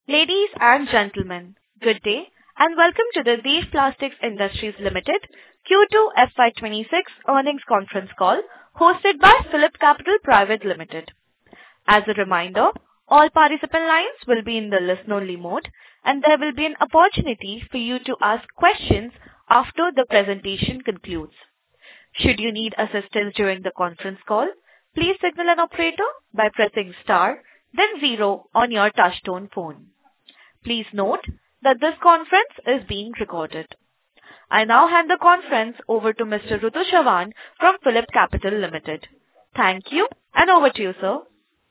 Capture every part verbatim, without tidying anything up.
Ladies and gentlemen, good day, and welcome to the Dev Plastics Industries Limited Q two F Y twenty-six earnings conference call hosted by PhillipCapital Private Limited. As a reminder, all participant lines will be in the listen-only mode, and there will be an opportunity for you to ask questions after the presentation concludes. Should you need assistance during the conference call, please signal an operator by pressing star, then zero on your touchtone phone. Please note that this conference is being recorded. I now hand the conference over to Mister Ritu Chauhan from PhillipCapital Limited. Thank you, and over to you, sir.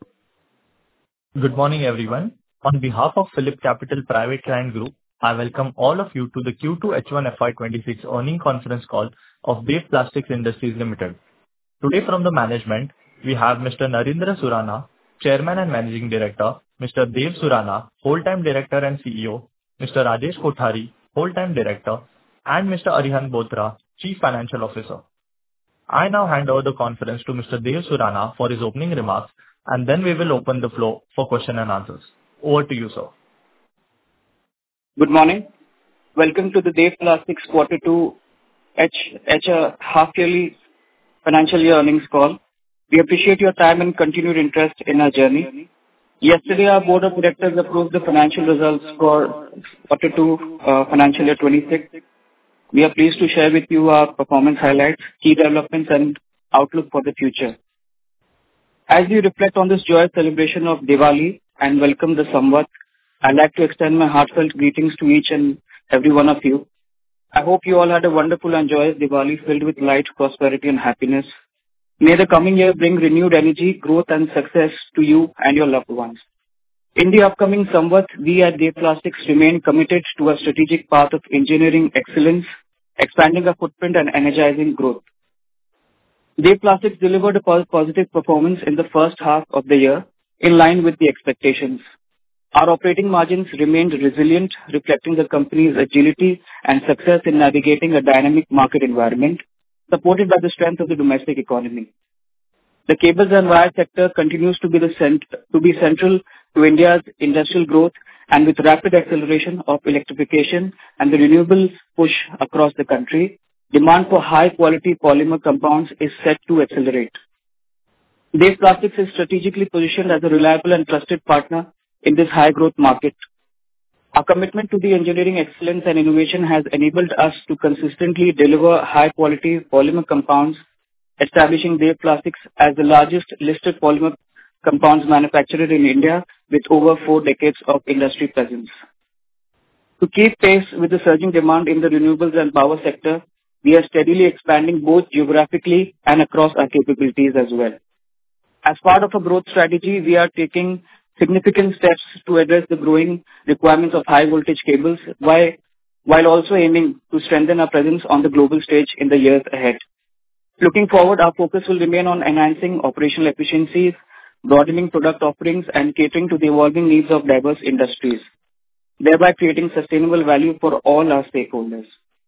Good morning, everyone. On behalf of PhillipCapital Private Client Group, I welcome all of you to the Q two H one F Y twenty-six earnings conference call of Dev Plastics Industries Limited. Today from the management, we have Mister Narendra Surana, Chairman and Managing Director, Mister Dev Surana, Whole-Time Director and C E O, Mister Rajesh Kothari, Whole-Time Director, and Mister Arihant Bothra, Chief Financial Officer. I now hand over the conference to Mister Dev Surana for his opening remarks, and then we will open the floor for question and answers. Over to you, sir. Good morning. Welcome to the Dev Plastics Quarter two H, H uh, half-yearly financial year earnings call. We appreciate your time and continued interest in our journey. Yesterday, our Board of Directors approved the financial results for Quarter two uh, financial year twenty-six. We are pleased to share with you our performance highlights, key developments, and outlook for the future. As we reflect on this joyous celebration of Diwali and welcome the Samvat, I'd like to extend my heartfelt greetings to each and every one of you. I hope you all had a wonderful and joyous Diwali filled with light, prosperity, and happiness. May the coming year bring renewed energy, growth, and success to you and your loved ones. In the upcoming Samvat, we at Dev Plastics remain committed to a strategic path of engineering excellence, expanding our footprint and energizing growth. Dev Plastics delivered a positive performance in the first half of the year, in line with the expectations. Our operating margins remained resilient, reflecting the company's agility and success in navigating a dynamic market environment, supported by the strength of the domestic economy. The cables and wire sector continues to be the cent- to be central to India's industrial growth, and with rapid acceleration of electrification and the renewables push across the country, demand for high-quality polymer compounds is set to accelerate. Dev Plastics is strategically positioned as a reliable and trusted partner in this high-growth market. Our commitment to the engineering excellence and innovation has enabled us to consistently deliver high-quality polymer compounds, establishing Dev Plastics as the largest listed polymer compounds manufacturer in India with over four decades of industry presence. To keep pace with the surging demand in the renewables and power sector, we are steadily expanding both geographically and across our capabilities as well. As part of a growth strategy, we are taking significant steps to address the growing requirements of high voltage cables while, while also aiming to strengthen our presence on the global stage in the years ahead. Looking forward, our focus will remain on enhancing operational efficiencies, broadening product offerings, and catering to the evolving needs of diverse industries, thereby creating sustainable value for all our stakeholders.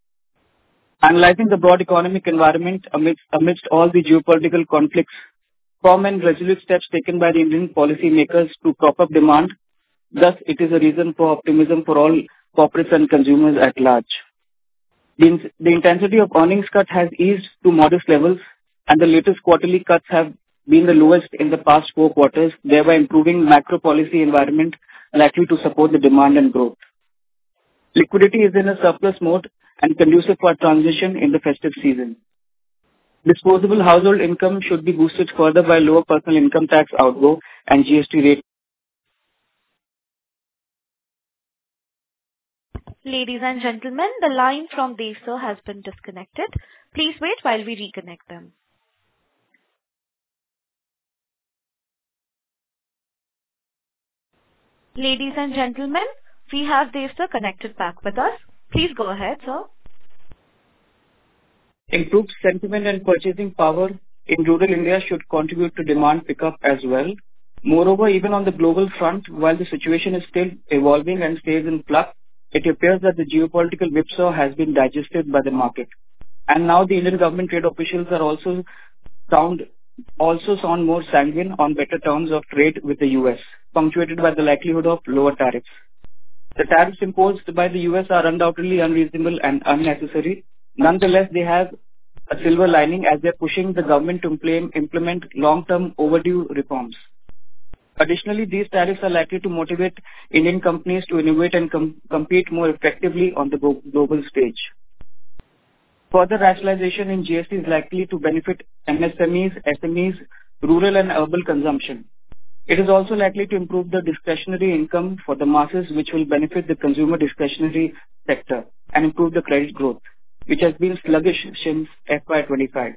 Analyzing the broad economic environment amidst, amidst all the geopolitical conflicts, firm and resolute steps taken by the Indian policymakers to prop up demand. Thus, it is a reason for optimism for all corporates and consumers at large. The, in- the intensity of earnings cut has eased to modest levels, and the latest quarterly cuts have been the lowest in the past four quarters, thereby improving macro policy environment likely to support the demand and growth. Liquidity is in a surplus mode and conducive for transition in the festive season. Disposable household income should be boosted further by lower personal income tax outgo and G S T rate. Ladies and gentlemen, the line from Dev sir has been disconnected. Please wait while we reconnect them. Ladies and gentlemen, we have Dev sir connected back with us. Please go ahead, sir. Improved sentiment and purchasing power in rural India should contribute to demand pickup as well. Moreover, even on the global front, while the situation is still evolving and stays in flux, it appears that the geopolitical whipsaw has been digested by the market. And now the Indian government trade officials are also sound also sound more sanguine on better terms of trade with the U S, punctuated by the likelihood of lower tariffs. The tariffs imposed by the U S are undoubtedly unreasonable and unnecessary. Nonetheless, they have a silver lining as they're pushing the government to implement implement long-term overdue reforms. Additionally, these tariffs are likely to motivate Indian companies to innovate and com- compete more effectively on the go- global stage. Further rationalization in G S T is likely to benefit M S M Es, S M Es, rural and urban consumption. It is also likely to improve the discretionary income for the masses, which will benefit the consumer discretionary sector and improve the credit growth, which has been sluggish since F Y twenty-five.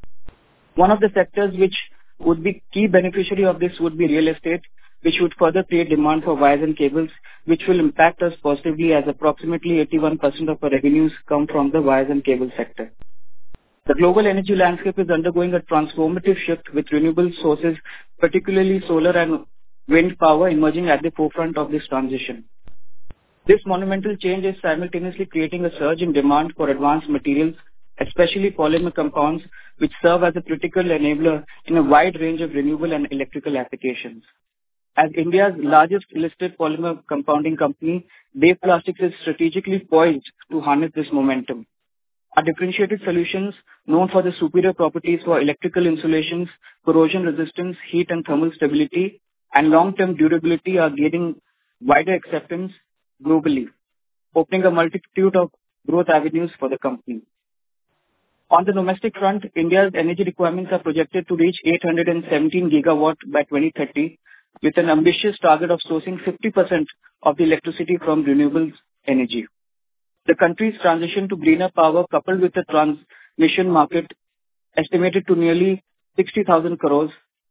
One of the sectors which would be key beneficiary of this would be real estate, which would further create demand for wires and cables, which will impact us positively as approximately eighty-one percent of our revenues come from the wires and cable sector. The global energy landscape is undergoing a transformative shift with renewable sources, particularly solar and wind power, emerging at the forefront of this transition. This monumental change is simultaneously creating a surge in demand for advanced materials, especially polymer compounds, which serve as a critical enabler in a wide range of renewable and electrical applications. As India's largest listed polymer compounding company, Dev Plastics is strategically poised to harness this momentum. Our differentiated solutions, known for the superior properties for electrical insulations, corrosion resistance, heat and thermal stability, and long-term durability, are gaining wider acceptance globally, opening a multitude of growth avenues for the company. On the domestic front, India's energy requirements are projected to reach eight hundred seventeen gigawatt by twenty thirty, with an ambitious target of sourcing fifty percent of the electricity from renewable energy. The country's transition to greener power, coupled with the transmission market estimated to nearly sixty thousand crores,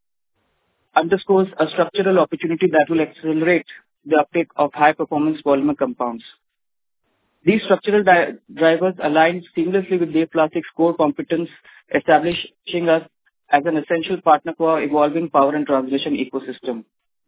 underscores a structural opportunity that will accelerate the uptake of high-performance polymer compounds. These structural di- drivers align seamlessly with Dev Plastics' core competence, establishing us as an essential partner for our evolving power and transmission ecosystem.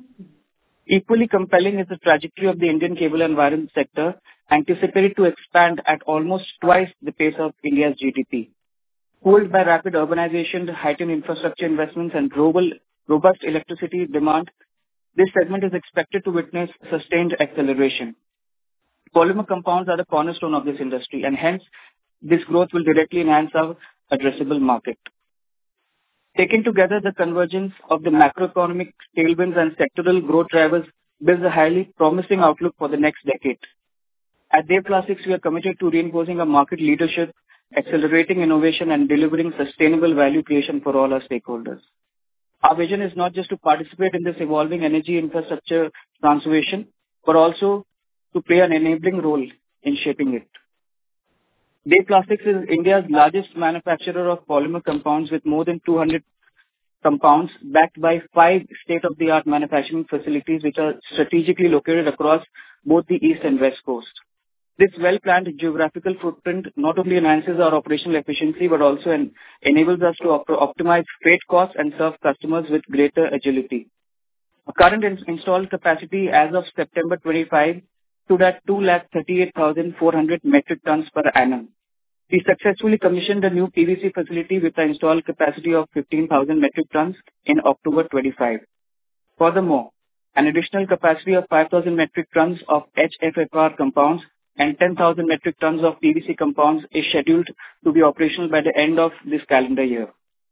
Equally compelling is the trajectory of the Indian cable and wire sector, anticipated to expand at almost twice the pace of India's G D P. Fueled by rapid urbanization, heightened infrastructure investments, and global robust electricity demand, this segment is expected to witness sustained acceleration. Polymer compounds are the cornerstone of this industry, and hence this growth will directly enhance our addressable market. Taken together, the convergence of the macroeconomic tailwinds and sectoral growth drivers builds a highly promising outlook for the next decade. At Dev Plastics, we are committed to reinforcing our market leadership, accelerating innovation, and delivering sustainable value creation for all our stakeholders. Our vision is not just to participate in this evolving energy infrastructure transformation, but also to play an enabling role in shaping it. Dev Plastics is India's largest manufacturer of polymer compounds with more than two hundred compounds backed by five state-of-the-art manufacturing facilities which are strategically located across both the east and west coast. This well-planned geographical footprint not only enhances our operational efficiency but also en- enables us to op- optimize freight costs and serve customers with greater agility. Our current in- installed capacity as of September twenty-fifth stood at two lakh thirty-eight thousand four hundred metric tons per annum. We successfully commissioned a new P V C facility with an installed capacity of fifteen thousand metric tons in October twenty-five. Furthermore, an additional capacity of five thousand metric tons of H F F R compounds and ten thousand metric tons of P V C compounds is scheduled to be operational by the end of this calendar year.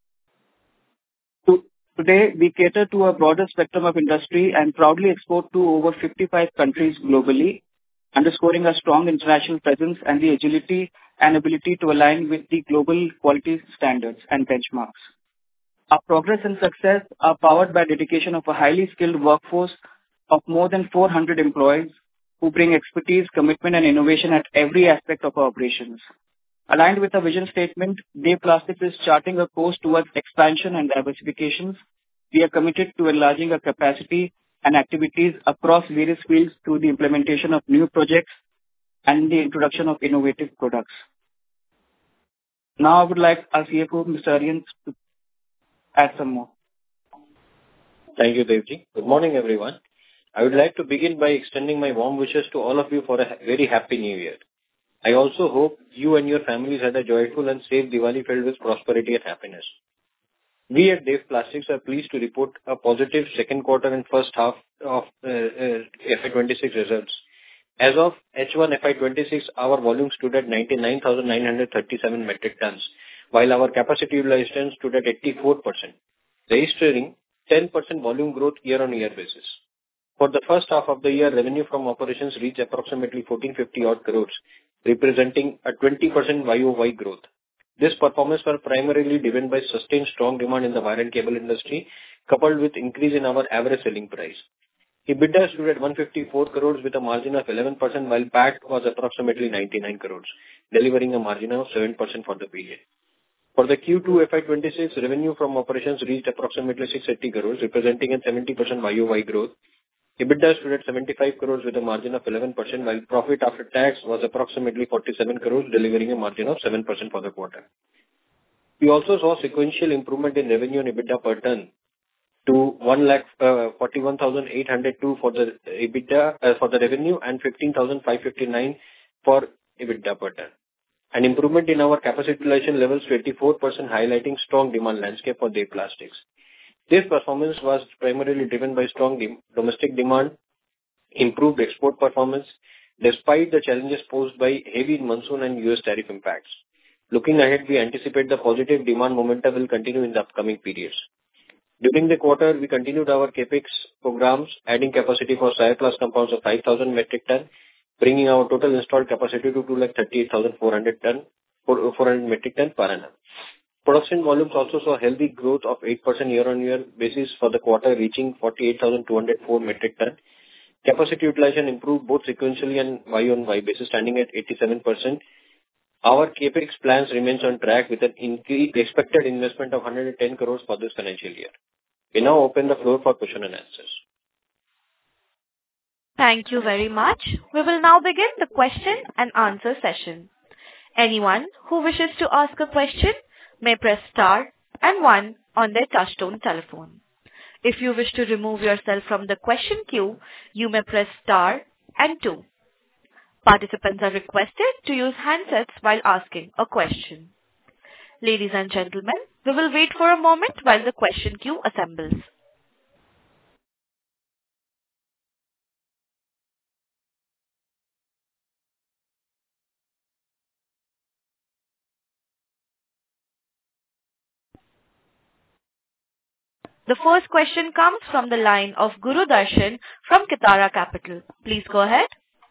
To, today, we cater to a broader spectrum of industry and proudly export to over fifty-five countries globally, underscoring our strong international presence and the agility and ability to align with the global quality standards and benchmarks. Our progress and success are powered by dedication of a highly skilled workforce of more than four hundred employees who bring expertise, commitment, and innovation at every aspect of our operations. Aligned with our vision statement, Dev Plastics is charting a course towards expansion and diversifications. We are committed to enlarging our capacity and activities across various fields through the implementation of new projects and the introduction of innovative products. Now I would like our C F O, Mister Aryan, to add some more. Thank you, Devji. Good morning, everyone. I would like to begin by extending my warm wishes to all of you for a very happy new year. I also hope you and your families had a joyful and safe Diwali filled with prosperity and happiness. We at Dev Plastics are pleased to report a positive second quarter and first half of uh, uh, F Y twenty-six results. As of H one F Y twenty-six, our volume stood at ninety-nine thousand nine hundred thirty-seven metric tons, while our capacity utilization stood at eighty-four percent, registering ten percent volume growth year-on-year basis. For the first half of the year, revenue from operations reached approximately fourteen fifty odd crores, representing a twenty percent Y O Y growth. This performance was primarily driven by sustained strong demand in the wire and cable industry, coupled with increase in our average selling price. EBITDA stood at one hundred fifty-four crores with a margin of eleven percent, while P A T was approximately ninety-nine crores, delivering a margin of seven percent for the period. For the Q two F Y twenty-six, revenue from operations reached approximately six hundred eighty crores, representing a seventy percent Y O Y growth. EBITDA stood at seventy-five crores with a margin of eleven percent, while profit after tax was approximately forty-seven crores, delivering a margin of seven percent for the quarter. We also saw sequential improvement in revenue and EBITDA per ton to one lakh forty-one thousand eight hundred two for the EBITDA uh, for the revenue and fifteen thousand five hundred fifty-nine for EBITDA per ton. An improvement in our capacity utilization levels to eighty-four percent, highlighting strong demand landscape for Dev Plastics. This performance was primarily driven by strong de- domestic demand, improved export performance, despite the challenges posed by heavy monsoon and U S tariff impacts. Looking ahead, we anticipate the positive demand momentum will continue in the upcoming periods. During the quarter, we continued our capex programs, adding capacity for Cyclus compounds of five thousand metric ton, bringing our total installed capacity to two lakh thirty-eight thousand four hundred ton, four hundred metric ton per annum. Production volumes also saw healthy growth of eight percent year-on-year basis for the quarter, reaching forty-eight thousand two hundred four metric ton. Capacity utilization improved both sequentially and Y-on-Y basis, standing at eighty-seven percent. Our capex plans remains on track with an increased expected investment of one hundred ten crores for this financial year. We now open the floor for question and answers. Thank you very much. We will now begin the question and answer session. Anyone who wishes to ask a question may press star and one on their touchtone telephone. If you wish to remove yourself from the question queue, you may press star and two. Participants are requested to use handsets while asking a question. Ladies and gentlemen, we will wait for a moment while the question queue assembles. The first question comes from the line of Guru Darshan from Kitara Capital. Please go ahead.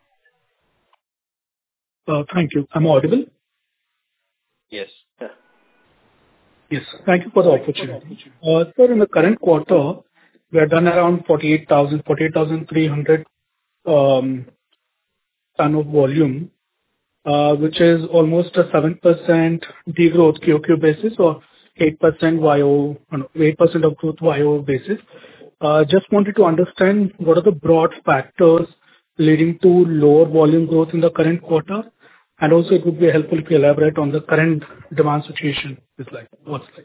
Uh, thank you. I'm audible? Yes. Yes. Thank you for the opportunity. Uh, sir, in the current quarter, we have done around forty-eight thousand, forty-eight thousand three hundred um, ton of volume, uh, which is almost a seven percent degrowth Q O Q basis or eight percent Y O, no, eight percent of growth Y O basis. Uh, Just wanted to understand what are the broad factors leading to lower volume growth in the current quarter, and also it would be helpful if you elaborate on the current demand situation is like, what's like.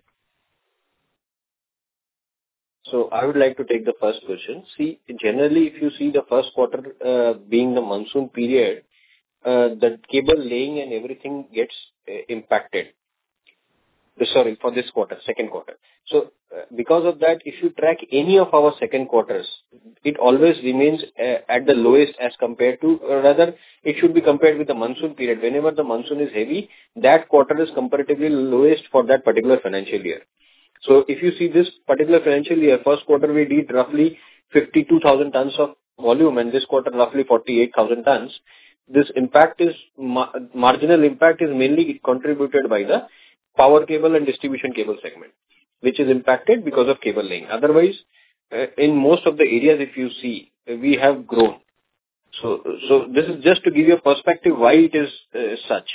So I would like to take the first question. See, generally, if you see the first quarter uh, being the monsoon period, uh, the cable laying and everything gets uh, impacted. Sorry, for this quarter, second quarter. So, uh, because of that, if you track any of our second quarters, it always remains uh, at the lowest as compared to, or rather, it should be compared with the monsoon period. Whenever the monsoon is heavy, that quarter is comparatively lowest for that particular financial year. So, if you see this particular financial year, first quarter we did roughly fifty-two thousand tons of volume, and this quarter roughly forty-eight thousand tons. This impact is, ma- marginal impact is mainly contributed by the power cable and distribution cable segment, which is impacted because of cable laying. Otherwise, uh, in most of the areas, if you see, uh, we have grown. So, so this is just to give you a perspective why it is uh, such.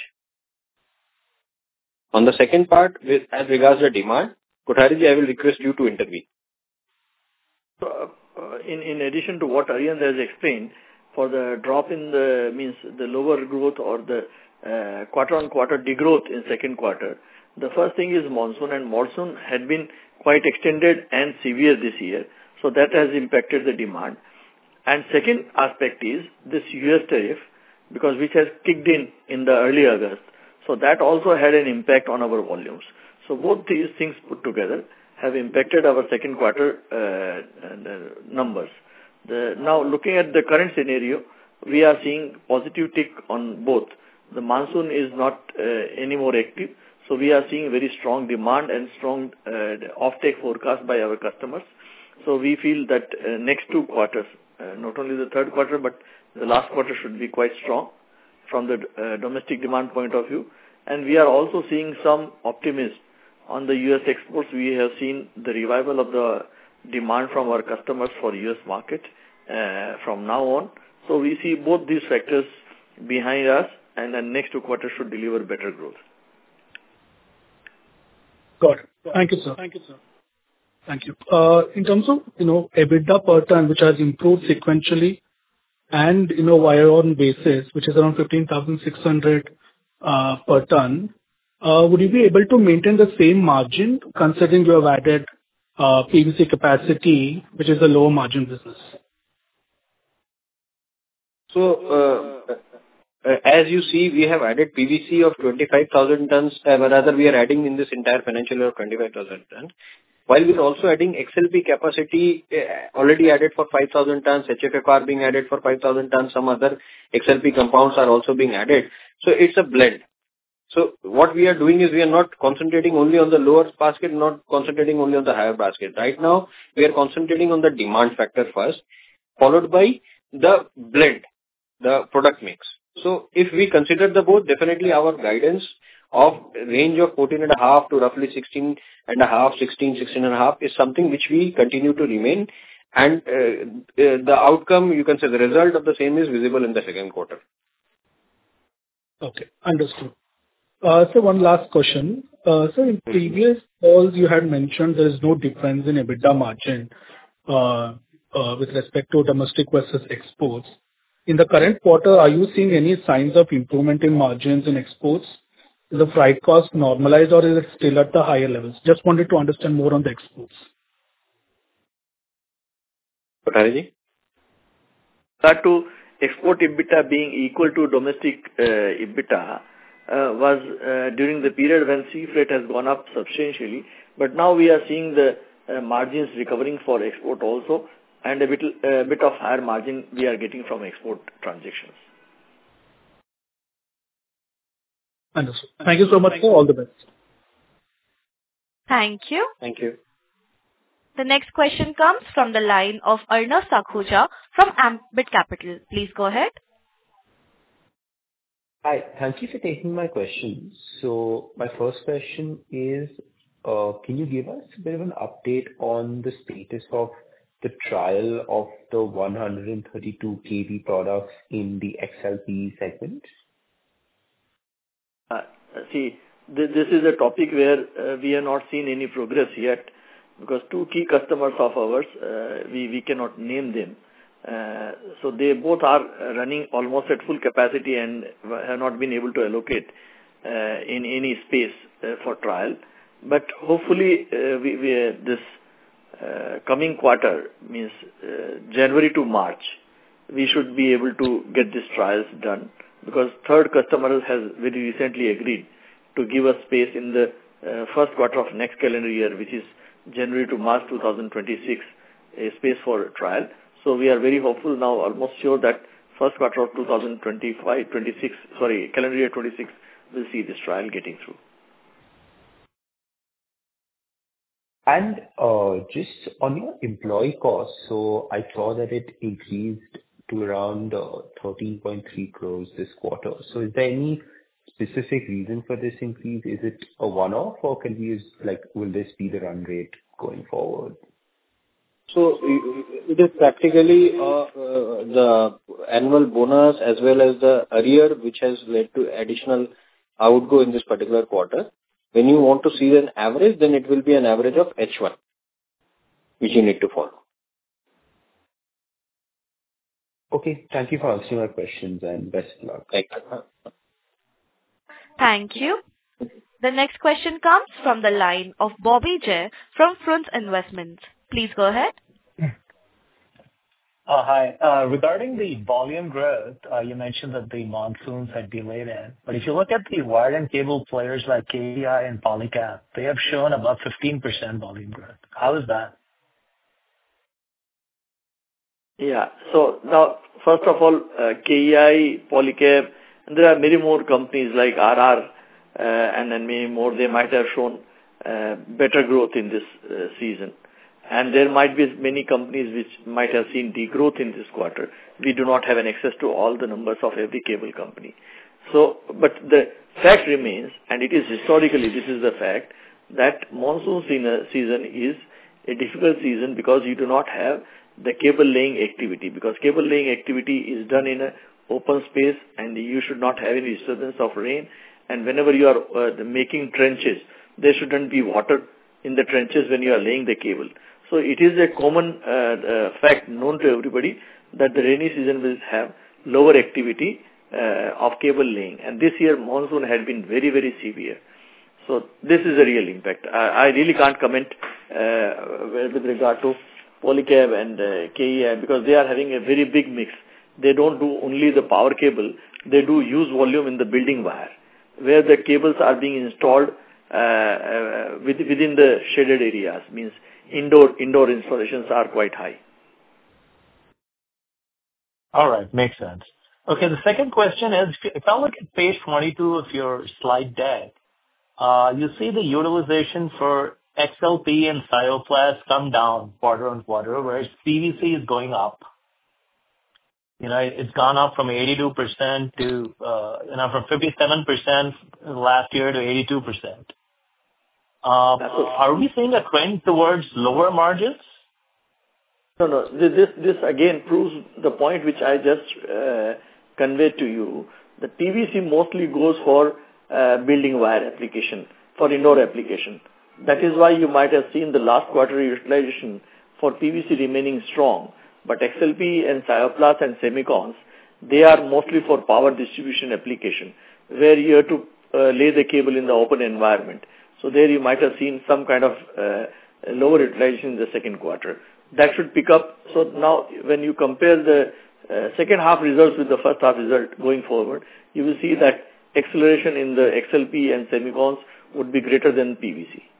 On the second part, with, as regards the demand, Kothariji, I will request you to intervene. Uh, uh, in, in addition to what Aryan has explained, for the drop in the, means the lower growth or the uh, quarter-on-quarter degrowth in second quarter, the first thing is monsoon, and monsoon had been quite extended and severe this year. So that has impacted the demand. And second aspect is this U S tariff, because which has kicked in in the early August. So that also had an impact on our volumes. So both these things put together have impacted our second quarter uh, uh, numbers. The, now looking at the current scenario, we are seeing positive tick on both. The monsoon is not uh, any more active, so we are seeing very strong demand and strong uh, offtake forecast by our customers. So we feel that uh, next two quarters, uh, not only the third quarter, but the last quarter should be quite strong from the uh, domestic demand point of view. And we are also seeing some optimism on the U S exports. We have seen the revival of the demand from our customers for U S market uh, from now on. So we see both these factors behind us, and the next two quarters should deliver better growth. Got it. Thank you, sir. Thank you, sir. Thank you. Uh, in terms of, you know, EBITDA per ton, which has improved sequentially and, you know, year-on basis, which is around fifteen thousand six hundred uh, per ton, uh, would you be able to maintain the same margin considering you have added uh, P V C capacity, which is a lower margin business? So, uh, uh, as you see, we have added P V C of twenty-five thousand tons, uh, rather we are adding in this entire financial year of twenty-five thousand tons. While we are also adding X L P capacity, uh, already added for five thousand tons, H F F R being added for five thousand tons, some other X L P compounds are also being added. So it's a blend. So what we are doing is we are not concentrating only on the lower basket, not concentrating only on the higher basket. Right now, we are concentrating on the demand factor first, followed by the blend, the product mix. So if we consider the both, definitely our guidance of range of fourteen and a half to roughly sixteen and a half, sixteen, sixteen and a half is something which we continue to remain. And uh, uh, the outcome, you can say the result of the same is visible in the second quarter. Okay, understood. Uh, so one last question. Uh, so in previous calls, you had mentioned there is no difference in EBITDA margin uh, uh, with respect to domestic versus exports. In the current quarter, are you seeing any signs of improvement in margins in exports? Is the freight cost normalized or is it still at the higher levels? Just wanted to understand more on the exports. Patari? That to export EBITDA being equal to domestic uh, EBITDA uh, was uh, during the period when sea freight has gone up substantially. But now we are seeing the uh, margins recovering for export also, and a bit, a bit of higher margin we are getting from export transactions. Understood. Thank you so much for all the best. Thank you. Thank you. The next question comes from the line of Arnav Sakhuja from Ambit Capital. Please go ahead. Hi, thank you for taking my question. So my first question is, uh, can you give us a bit of an update on the status of the trial of the one hundred thirty-two K V products in the X L P segment? Uh, see, this, this is a topic where uh, we have not seen any progress yet, because two key customers of ours, uh, we, we cannot name them. Uh, so they both are running almost at full capacity and have not been able to allocate uh, in any space uh, for trial. But hopefully uh, we, we uh, this uh, coming quarter, means uh, January to March, we should be able to get these trials done, because third customer has very recently agreed to give us space in the uh, first quarter of next calendar year, which is January to March two thousand twenty-six, a space for trial. So we are very hopeful now, almost sure that first quarter of two thousand twenty-five, twenty-six, sorry, calendar year twenty-six, we'll see this trial getting through. And uh, just on your employee costs, so I saw that it increased to around uh, thirteen point three crores this quarter. So is there any specific reason for this increase? Is it a one-off, or can we use, like, will this be the run rate going forward? So it is practically uh, uh, the annual bonus as well as the arrear which has led to additional outgo in this particular quarter. When you want to see an average, then it will be an average of H one, which you need to follow. Okay, thank you for answering my questions and best of luck. Thank you. Thank you. The next question comes from the line of Bobby Jay from Front Investments. Please go ahead. Uh, hi. Uh, regarding the volume growth, uh, you mentioned that the monsoons had delayed it. But if you look at the wire and cable players like K D I and Polycab, they have shown about fifteen percent volume growth. How is that? Yeah. So now, first of all, uh, K E I, Polycab, and there are many more companies like R R, uh, and then many more. They might have shown uh, better growth in this uh, season. And there might be many companies which might have seen degrowth in this quarter. We do not have an access to all the numbers of every cable company. So, but the fact remains, and it is historically, this is the fact, that monsoon season is a difficult season because you do not have the cable laying activity, because cable laying activity is done in an open space and you should not have any disturbance of rain. And whenever you are uh, making trenches, there shouldn't be water in the trenches when you are laying the cable. So it is a common uh, uh, fact known to everybody that the rainy season will have lower activity uh, of cable laying. And this year monsoon had been very, very severe. So this is a real impact. I, I really can't comment uh, with regard to Polycab and uh, K E I because they are having a very big mix. They don't do only the power cable. They do use volume in the building wire, where the cables are being installed uh, uh, within the shaded areas, means indoor indoor installations are quite high. All right, makes sense. Okay, the second question is, if I look at page twenty-two of your slide deck, uh, you see the utilization for X L P and Thioplast come down quarter on quarter, whereas P V C is going up. You know, it's gone up from eighty-two percent to, uh, you know, from fifty-seven percent last year to eighty-two percent. Uh, are we seeing a trend towards lower margins? No, no. This, this again proves the point which I just uh, conveyed to you. The P V C mostly goes for uh, building wire application, for indoor application. That is why you might have seen the last quarter utilization for P V C remaining strong. But X L P and Thioplast and Semicons, they are mostly for power distribution application, where you have to uh, lay the cable in the open environment. So there you might have seen some kind of uh, lower utilization in the second quarter. That should pick up. So now when you compare the uh, second half results with the first half result going forward, you will see that acceleration in the X L P and Semicons would be greater than P V C.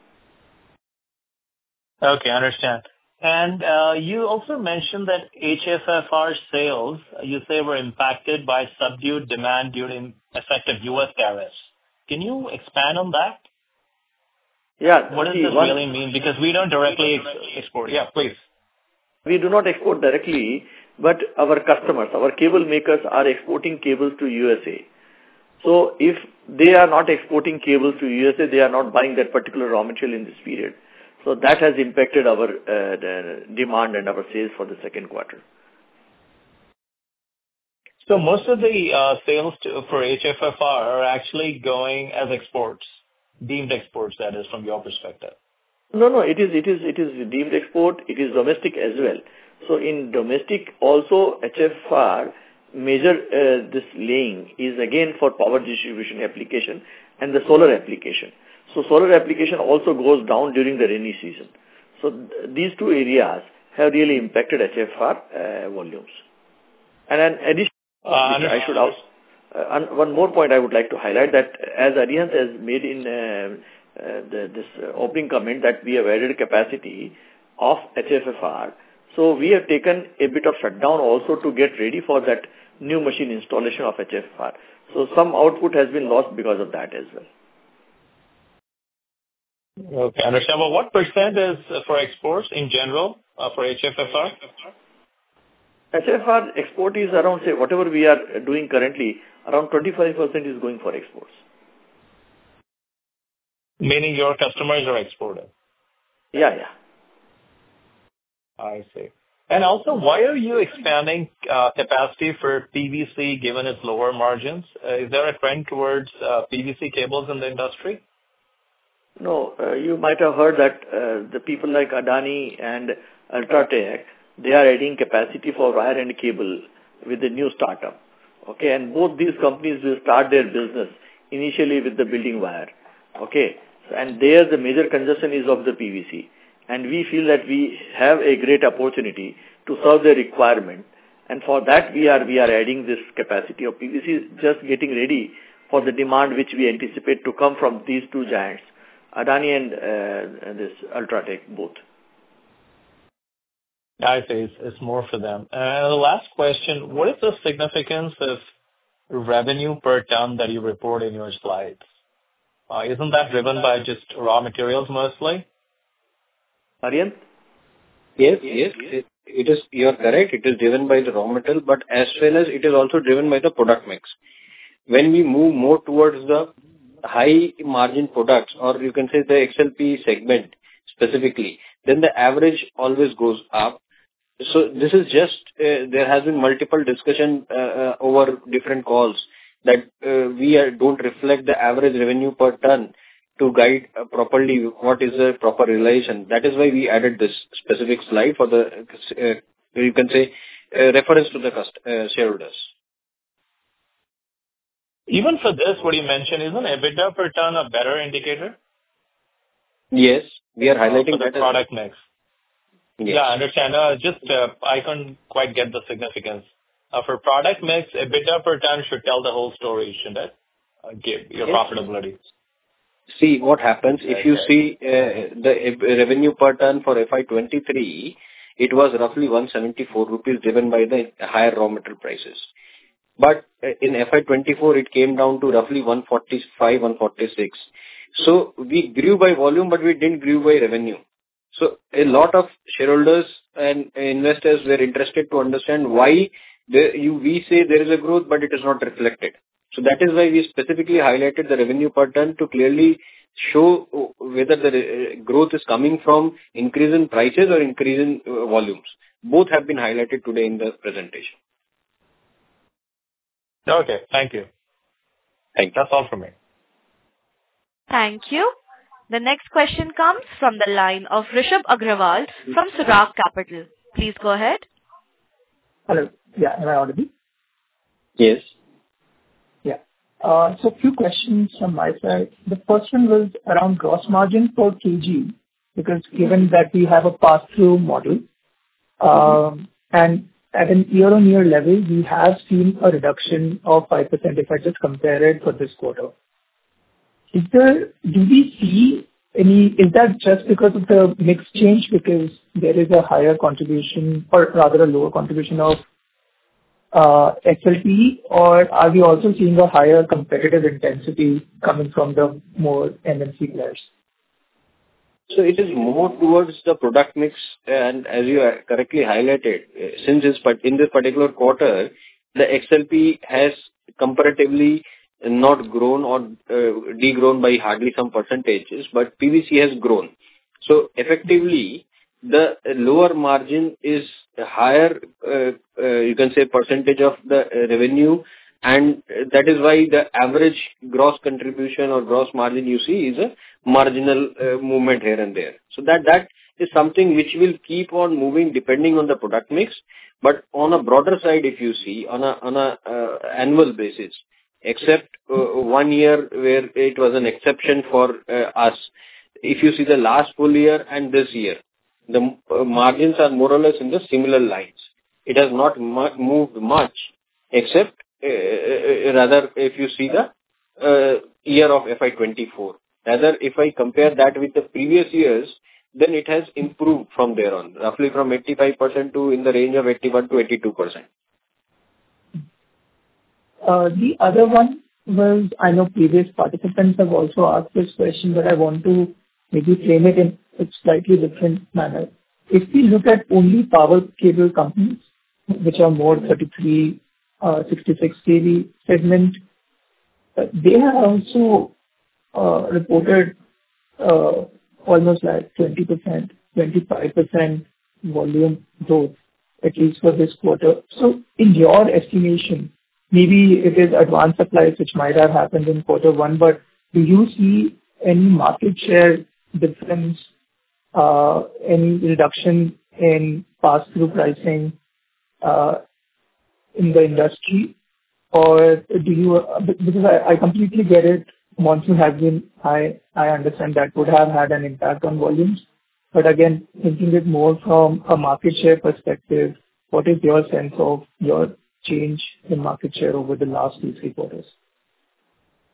Okay, I understand. And uh, you also mentioned that H F F R sales, you say, were impacted by subdued demand due to effect of U S tariffs. Can you expand on that? Yeah. What does see, this one, really mean? Because we don't directly ex- export. Yeah, please. We do not export directly, but our customers, our cable makers are exporting cables to U S A. So if they are not exporting cables to U S A, they are not buying that particular raw material in this period. So that has impacted our uh, demand and our sales for the second quarter. So most of the uh, sales to, for H F F R are actually going as exports, deemed exports, that is, from your perspective. No, no, it is, it is, it is deemed export. It is domestic as well. So in domestic also H F F R major uh, this laying is again for power distribution application and the solar application. So solar application also goes down during the rainy season. So th- these two areas have really impacted H F F R uh, volumes. And an addition, uh, I should also, uh, one more point I would like to highlight that as Arihant has made in uh, uh, the, this uh, opening comment that we have added capacity of H F F R. So we have taken a bit of shutdown also to get ready for that new machine installation of H F F R. So some output has been lost because of that as well. Okay, I understand. Well, what percent is for exports in general uh, for H F F R? H F F R export is around, say, whatever we are doing currently, around twenty-five percent is going for exports. Meaning your customers are exporting? Yeah, yeah. I see. And also, why are you expanding uh, capacity for P V C given its lower margins? Uh, is there a trend towards uh, P V C cables in the industry? No, uh, you might have heard that uh, the people like Adani and Ultratech, they are adding capacity for wire and cable with the new startup. Okay, and both these companies will start their business initially with the building wire. Okay, and there the major consumption is of the P V C. And we feel that we have a great opportunity to serve their requirement. And for that, we are we are adding this capacity of P V C, just getting ready for the demand which we anticipate to come from these two giants, Adani and, uh, and this Ultratech both. I see. It's, it's more for them. And the last question, what is the significance of revenue per ton that you report in your slides? Uh, isn't that driven by just raw materials mostly? Aryan? Yes, yes. It, it is, you are correct. It is driven by the raw material, but as well as it is also driven by the product mix. When we move more towards the high margin products, or you can say the X L P segment specifically, then the average always goes up. So this is just, uh, there has been multiple discussion uh, uh, over different calls that uh, we are, don't reflect the average revenue per ton to guide uh, properly what is the proper realization. That is why we added this specific slide for the, uh, you can say, uh, reference to the cust- uh, shareholders. Even for this, what you mentioned, isn't EBITDA per ton a better indicator? Yes, we are highlighting uh, for the that product mix. Yes. Yeah, I understand. Uh, just uh, I couldn't quite get the significance. Uh, for product mix, EBITDA per ton should tell the whole story, shouldn't it? Uh, give your Yes. profitability. See what happens if you see uh, the uh, revenue per ton for F Y twenty-three, it was roughly one hundred seventy-four rupees driven by the higher raw material prices. But uh, in F Y twenty-four, it came down to roughly one forty-five, one forty-six. So we grew by volume, but we didn't grow by revenue. So a lot of shareholders and investors were interested to understand why the, you, we say there is a growth, but it is not reflected. So that is why we specifically highlighted the revenue per ton to clearly show whether the growth is coming from increase in prices or increase in uh, volumes. Both have been highlighted today in the presentation. Okay, thank you. Thank you. That's all from me. Thank you. The next question comes from the line of Rishabh Agrawal from Surag Capital. Please go ahead. Hello. Yeah, am I audible? Yes. Yeah. Uh, so a few questions from my side. The first one was around gross margin per kg, because given that we have a pass-through model, um, and at an year-on-year level, we have seen a reduction of five percent if I just compare it for this quarter. Is there, do we see any, is that just because of the mix change, because there is a higher contribution or rather a lower contribution of uh, X L P, or are we also seeing a higher competitive intensity coming from the more M N C players? So it is more towards the product mix, and as you correctly highlighted, since this, in this particular quarter, the X L P has comparatively not grown or uh, degrown by hardly some percentages, but P V C has grown. So effectively, the lower margin is higher, uh, uh, you can say, percentage of the revenue, and that is why the average gross contribution or gross margin you see is a marginal uh, movement here and there. So that that is something which will keep on moving depending on the product mix. But on a broader side, if you see on a on a uh, annual basis, except uh, one year where it was an exception for uh, us, if you see the last full year and this year, the uh, margins are more or less in the similar lines. It has not mu- moved much, except uh, uh, rather if you see the uh, year of F Y twenty-four. Rather, if I compare that with the previous years, then it has improved from there on, roughly from eighty-five percent to in the range of eighty-one to eighty-two percent. Uh, the other one was, I know previous participants have also asked this question, but I want to maybe frame it in a slightly different manner. If we look at only power cable companies, which are more thirty-three, uh, sixty-six kV segment, uh, they have also uh, reported uh, almost like twenty percent, twenty-five percent volume growth, at least for this quarter. So in your estimation, maybe it is advanced supplies which might have happened in quarter one, but do you see any market share difference, uh, any reduction in pass-through pricing uh, in the industry? Or do you, uh, because I, I completely get it, monsoon has been high, I understand that would have had an impact on volumes. But again, thinking it more from a market share perspective, what is your sense of your change in market share over the last two, three quarters?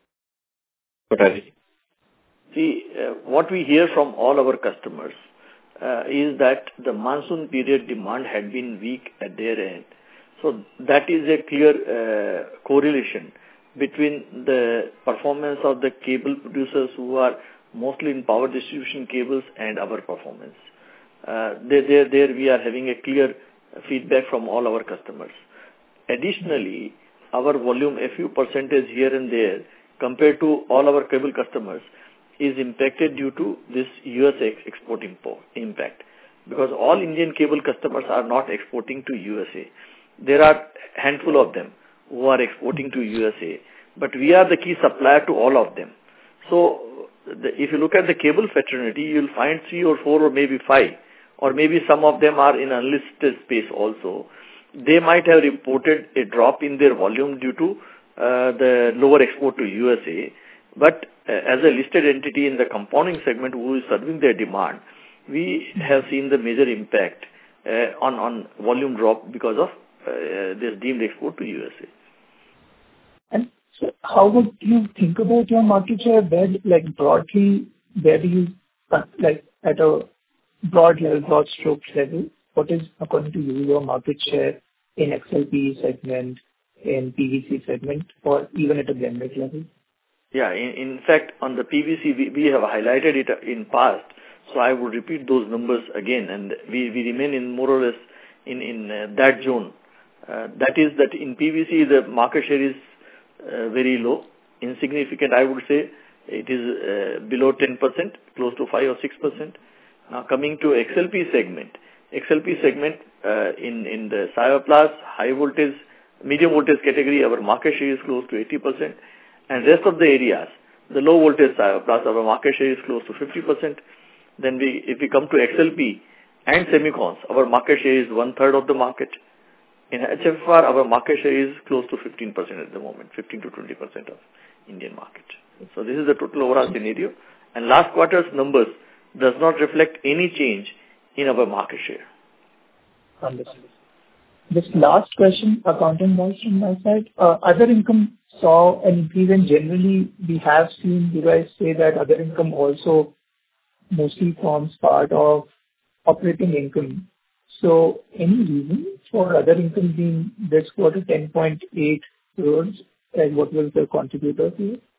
See, uh, what we hear from all our customers, uh, is that the monsoon period demand had been weak at their end. So that is a clear uh, correlation between the performance of the cable producers who are mostly in power distribution cables and our performance. Uh, there, there, there we are having a clear feedback from all our customers. Additionally, our volume, a few percentage here and there, compared to all our cable customers, is impacted due to this U S A export impact. Because all Indian cable customers are not exporting to U S A. There are a handful of them who are exporting to U S A, but we are the key supplier to all of them. So the, if you look at the cable fraternity, you'll find three or four or maybe five, or maybe some of them are in unlisted space also. They might have reported a drop in their volume due to uh, the lower export to U S A, but uh, as a listed entity in the compounding segment who is serving their demand, we have seen the major impact uh, on, on volume drop because of uh, this deemed export to U S A. And so how would you think about your market share? Where, like broadly, where do you, like at a broad level, broad strokes level, what is, according to you, your market share in X L P segment, in P V C segment, or even at a blended level? Yeah, in, in fact, on the P V C, we, we have highlighted it in past, so I would repeat those numbers again, and we, we remain in more or less in, in uh, that zone. Uh, that is that in P V C, the market share is uh, very low, insignificant, I would say. It is uh, below ten percent, close to five or six percent. Now coming to X L P segment, X L P segment uh, in, in the Cycloplast, high voltage, medium voltage category, our market share is close to eighty percent. And rest of the areas, the low voltage Cycloplast, our market share is close to fifty percent. Then we, if we come to X L P and semicons, our market share is one third of the market. In H F R, our market share is close to fifteen percent at the moment, fifteen to twenty percent of Indian market. So this is the total overall scenario. And last quarter's numbers does not reflect any change in our market share. Understood. This last question, accounting-wise from my side, uh, other income saw an increase, and generally we have seen you guys say that other income also mostly forms part of operating income. So any reason for other income being this quarter ten point eight crores, and what was the contributor to it?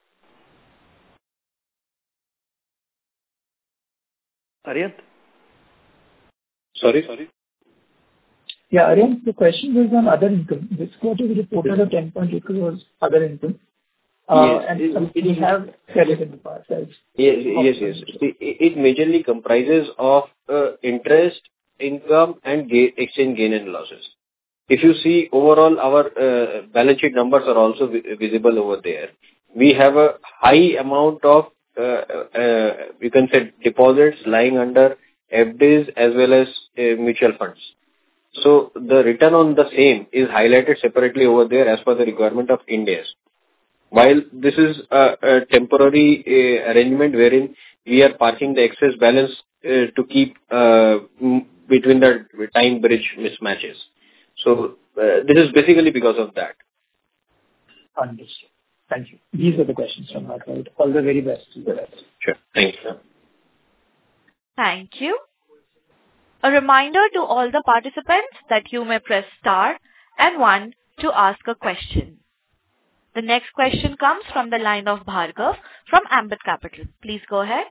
Aryan? Sorry, sorry. Yeah, Aryan, the question was on other income. This quarter we reported a ten point eight crores other income. Uh, Yes, and it- some- it we is- have said it in the past. Right? Yes, yes, yes. See, It it majorly comprises of uh, interest, income, and ga- exchange gain and losses. If you see overall, our uh, balance sheet numbers are also vi- visible over there. We have a high amount of, uh, uh, you can say, deposits lying under F Ds as well as uh, mutual funds. So the return on the same is highlighted separately over there as per the requirement of Ind AS. While this is a, a temporary uh, arrangement wherein we are parking the excess balance uh, to keep uh, m- between the time bridge mismatches. So uh, this is basically because of that. Understood. Thank you. These are the questions from my side. All the very best to the rest. Sure. Thank you. Thank you. A reminder to all the participants that you may press star and one to ask a question. The next question comes from the line of Bhargav from Ambit Capital. Please go ahead.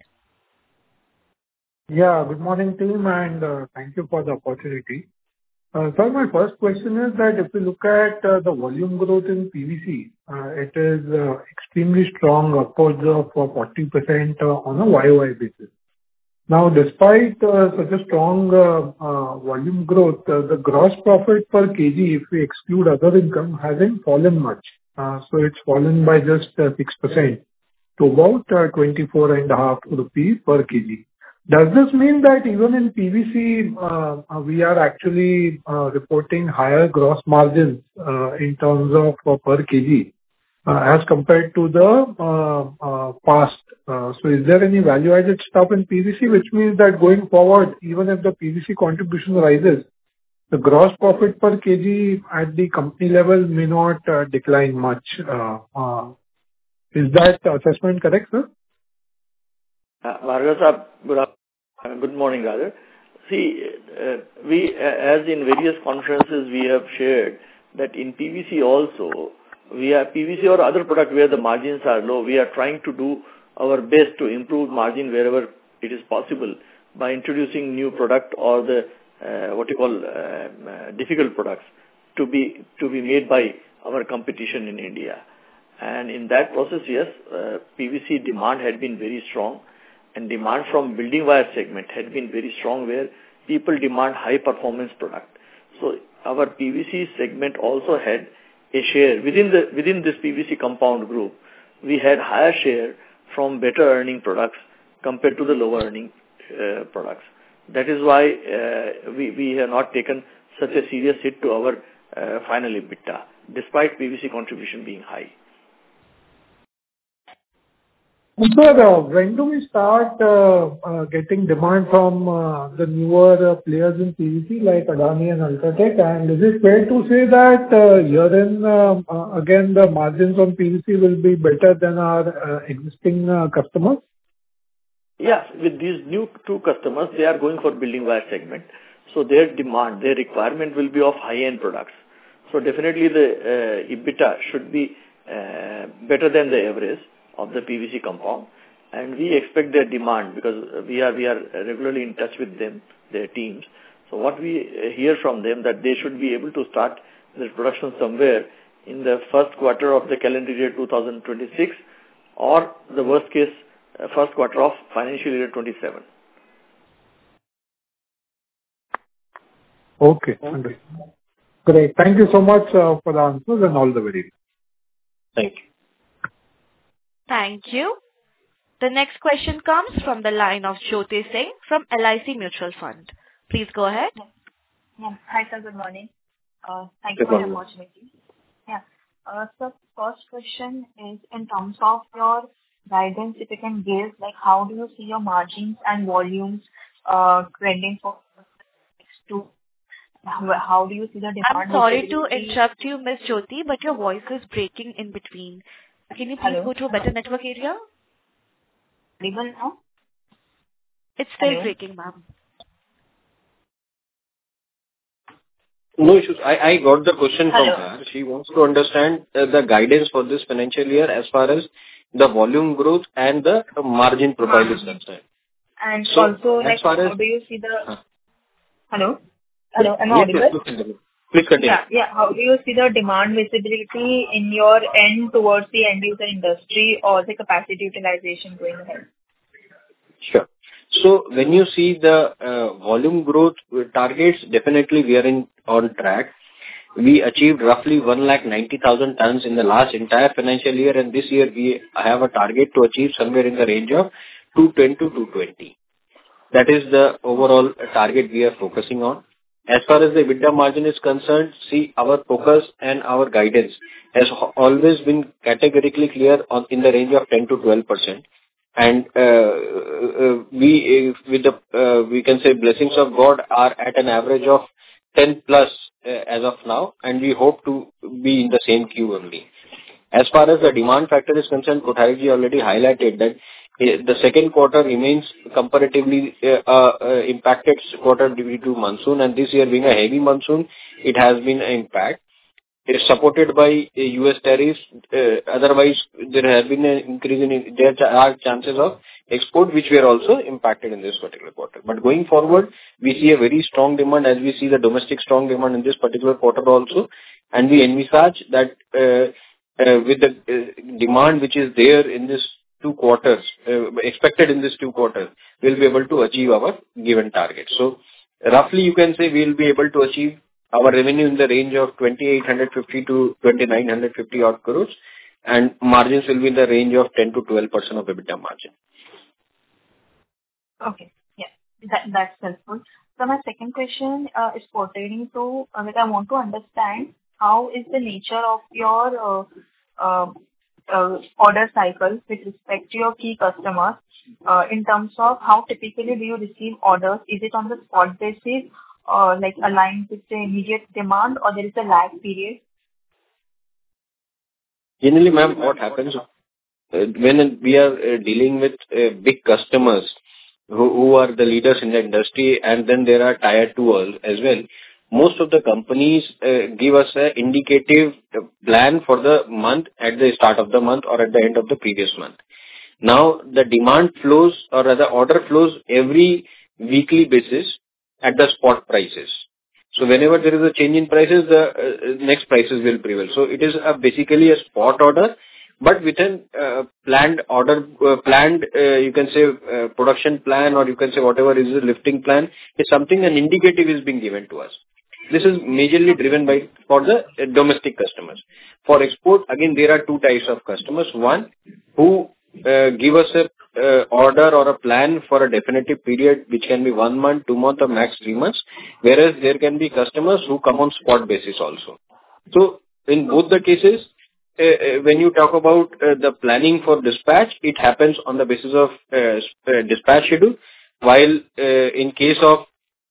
Yeah, good morning, team, and uh, thank you for the opportunity. Uh, Sir, my first question is that if you look at uh, the volume growth in P V C, uh, it is uh, extremely strong, upwards of uh, forty percent uh, on a Y O Y basis. Now, despite uh, such a strong uh, uh, volume growth, uh, the gross profit per kg, if we exclude other income, hasn't fallen much. Uh, So it's fallen by just uh, six percent to about uh, twenty-four point five rupees per kg. Does this mean that even in P V C, uh, uh, we are actually uh, reporting higher gross margins uh, in terms of uh, per kg uh, as compared to the uh, uh, past? Uh, So is there any value-added stuff in P V C, which means that going forward, even if the P V C contribution rises, the gross profit per kg at the company level may not uh, decline much? Uh, uh, Is that assessment correct, sir? Uh, Bhargav sir, good, af- uh, good morning rather. See, uh, we, uh, as in various conferences we have shared that in P V C also, we are P V C or other product where the margins are low, we are trying to do our best to improve margin wherever it is possible by introducing new product or the uh, what you call uh, uh, difficult products to be to be made by our competition in India. And in that process, yes, uh, P V C demand had been very strong, and demand from building wire segment had been very strong, where people demand high performance product. So our P V C segment also had a share within the within this P V C compound group. We had higher share from better earning products compared to the lower earning uh, products. That is why uh, we we have not taken such a serious hit to our uh, final EBITDA, despite P V C contribution being high. Sir, uh, when do we start uh, uh, getting demand from uh, the newer uh, players in P V C like Adani and UltraTech? And is it fair to say that uh, year-end, uh, uh, again, the margins on P V C will be better than our uh, existing uh, customers? Yes, with these new two customers, they are going for building wire segment. So their demand, their requirement will be of high-end products. So definitely the uh, EBITDA should be uh, better than the average of the P V C compound, and we expect their demand because we are we are regularly in touch with them, their teams. So what we hear from them that they should be able to start their production somewhere in the first quarter of the calendar year two thousand twenty-six, or the worst case uh, first quarter of financial year twenty-seven. Okay, understood. Great. Thank you so much uh, for the answers and all the very best. Thank you. Thank you. The next question comes from the line of Jyoti Singh from L I C Mutual Fund. Please go ahead. Yeah. Yeah. Hi, sir. Good morning. Uh, Thank you for the opportunity. Yeah. Uh, So first question is in terms of your guidance, if you can give, like, how do you see your margins and volumes uh, trending for next two? How how do you see the demand? I'm sorry to interrupt you, Miss Jyoti, but your voice is breaking in between. Can you please Hello? go to a better network area? Audible now? It's still Hello? breaking, ma'am. No issues. I, I got the question Hello. from her. She wants to understand uh, the guidance for this financial year as far as the volume growth and the margin profile is concerned. And So, also, as like, far how as- do you see the... Huh. Hello? Hello, am I Yes, audible? yes, please continue. Please continue. Yeah, yeah. How do you see the demand visibility in your end towards the end user industry or the capacity utilization going ahead? Sure. So when you see the uh, volume growth targets, definitely we are in on track. We achieved roughly one lakh ninety thousand tons in the last entire financial year, and this year we have a target to achieve somewhere in the range of two ten to two twenty. That is the overall target we are focusing on. As far as the EBITDA margin is concerned, see, our focus and our guidance has ho- always been categorically clear on in the range of ten to twelve percent. And uh, uh, we, uh, with the, uh, we can say blessings of God, are at an average of ten plus uh, as of now, and we hope to be in the same queue only. As far as the demand factor is concerned, Kothari ji already highlighted that uh, the second quarter remains comparatively uh, uh, impacted quarter due to monsoon, and this year being a heavy monsoon, it has been an impact. It is supported by uh, U S tariffs. Uh, otherwise, there has been an increase in, there are chances of export, which were also impacted in this particular quarter. But going forward, we see a very strong demand as we see the domestic strong demand in this particular quarter also. And we envisage that uh, uh, with the uh, demand which is there in this two quarters, uh, expected in this two quarters, we'll be able to achieve our given target. So roughly you can say we'll be able to achieve our revenue in the range of twenty-eight fifty to twenty-nine fifty odd crores, and margins will be in the range of ten to twelve percent of EBITDA margin. Okay. Yeah, that, that's helpful. So my second question uh, is pertaining to, uh, like, I want to understand how is the nature of your uh, uh, uh, order cycle with respect to your key customers uh, in terms of how typically do you receive orders? Is it on the spot basis or like aligned with the immediate demand, or there is a lag period? Generally, ma'am, what happens uh, when we are uh, dealing with uh, big customers, who, who are the leaders in the industry, and then there are tier two as well. Most of the companies uh, give us an indicative plan for the month at the start of the month or at the end of the previous month. Now, the demand flows or rather order flows every weekly basis at the spot prices. So whenever there is a change in prices, the uh, next prices will prevail. So it is a, basically a spot order, but with a uh, planned order, uh, planned, uh, you can say uh, production plan, or you can say whatever is the lifting plan, is something, an indicative is being given to us. This is majorly driven by for the uh, domestic customers. For export, again, there are two types of customers. One, who uh, give us a uh, order or a plan for a definitive period, which can be one month, two months, or max three months, whereas there can be customers who come on spot basis also. So in both the cases, uh, uh, when you talk about uh, the planning for dispatch, it happens on the basis of uh, uh, dispatch schedule, while uh, in case of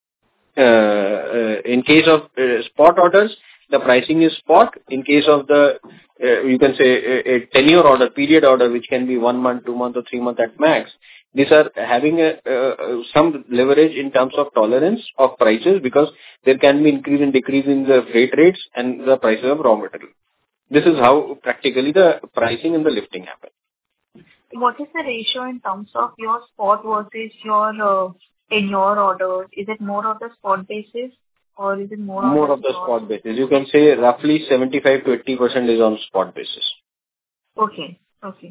Uh, uh, in case of uh, spot orders, the pricing is spot. In case of the, uh, you can say a, a tenure order, period order, which can be one month, two month, or three month at max. These are having a, uh, some leverage in terms of tolerance of prices, because there can be increase and decrease in the freight rates and the prices of raw material. This is how practically the pricing and the lifting happen. What is the ratio in terms of your spot versus your uh, in your orders? Is it more of the spot basis, or is it more, more of of the spot basis? You can say roughly seventy-five to eighty percent is on spot basis. Okay. Okay.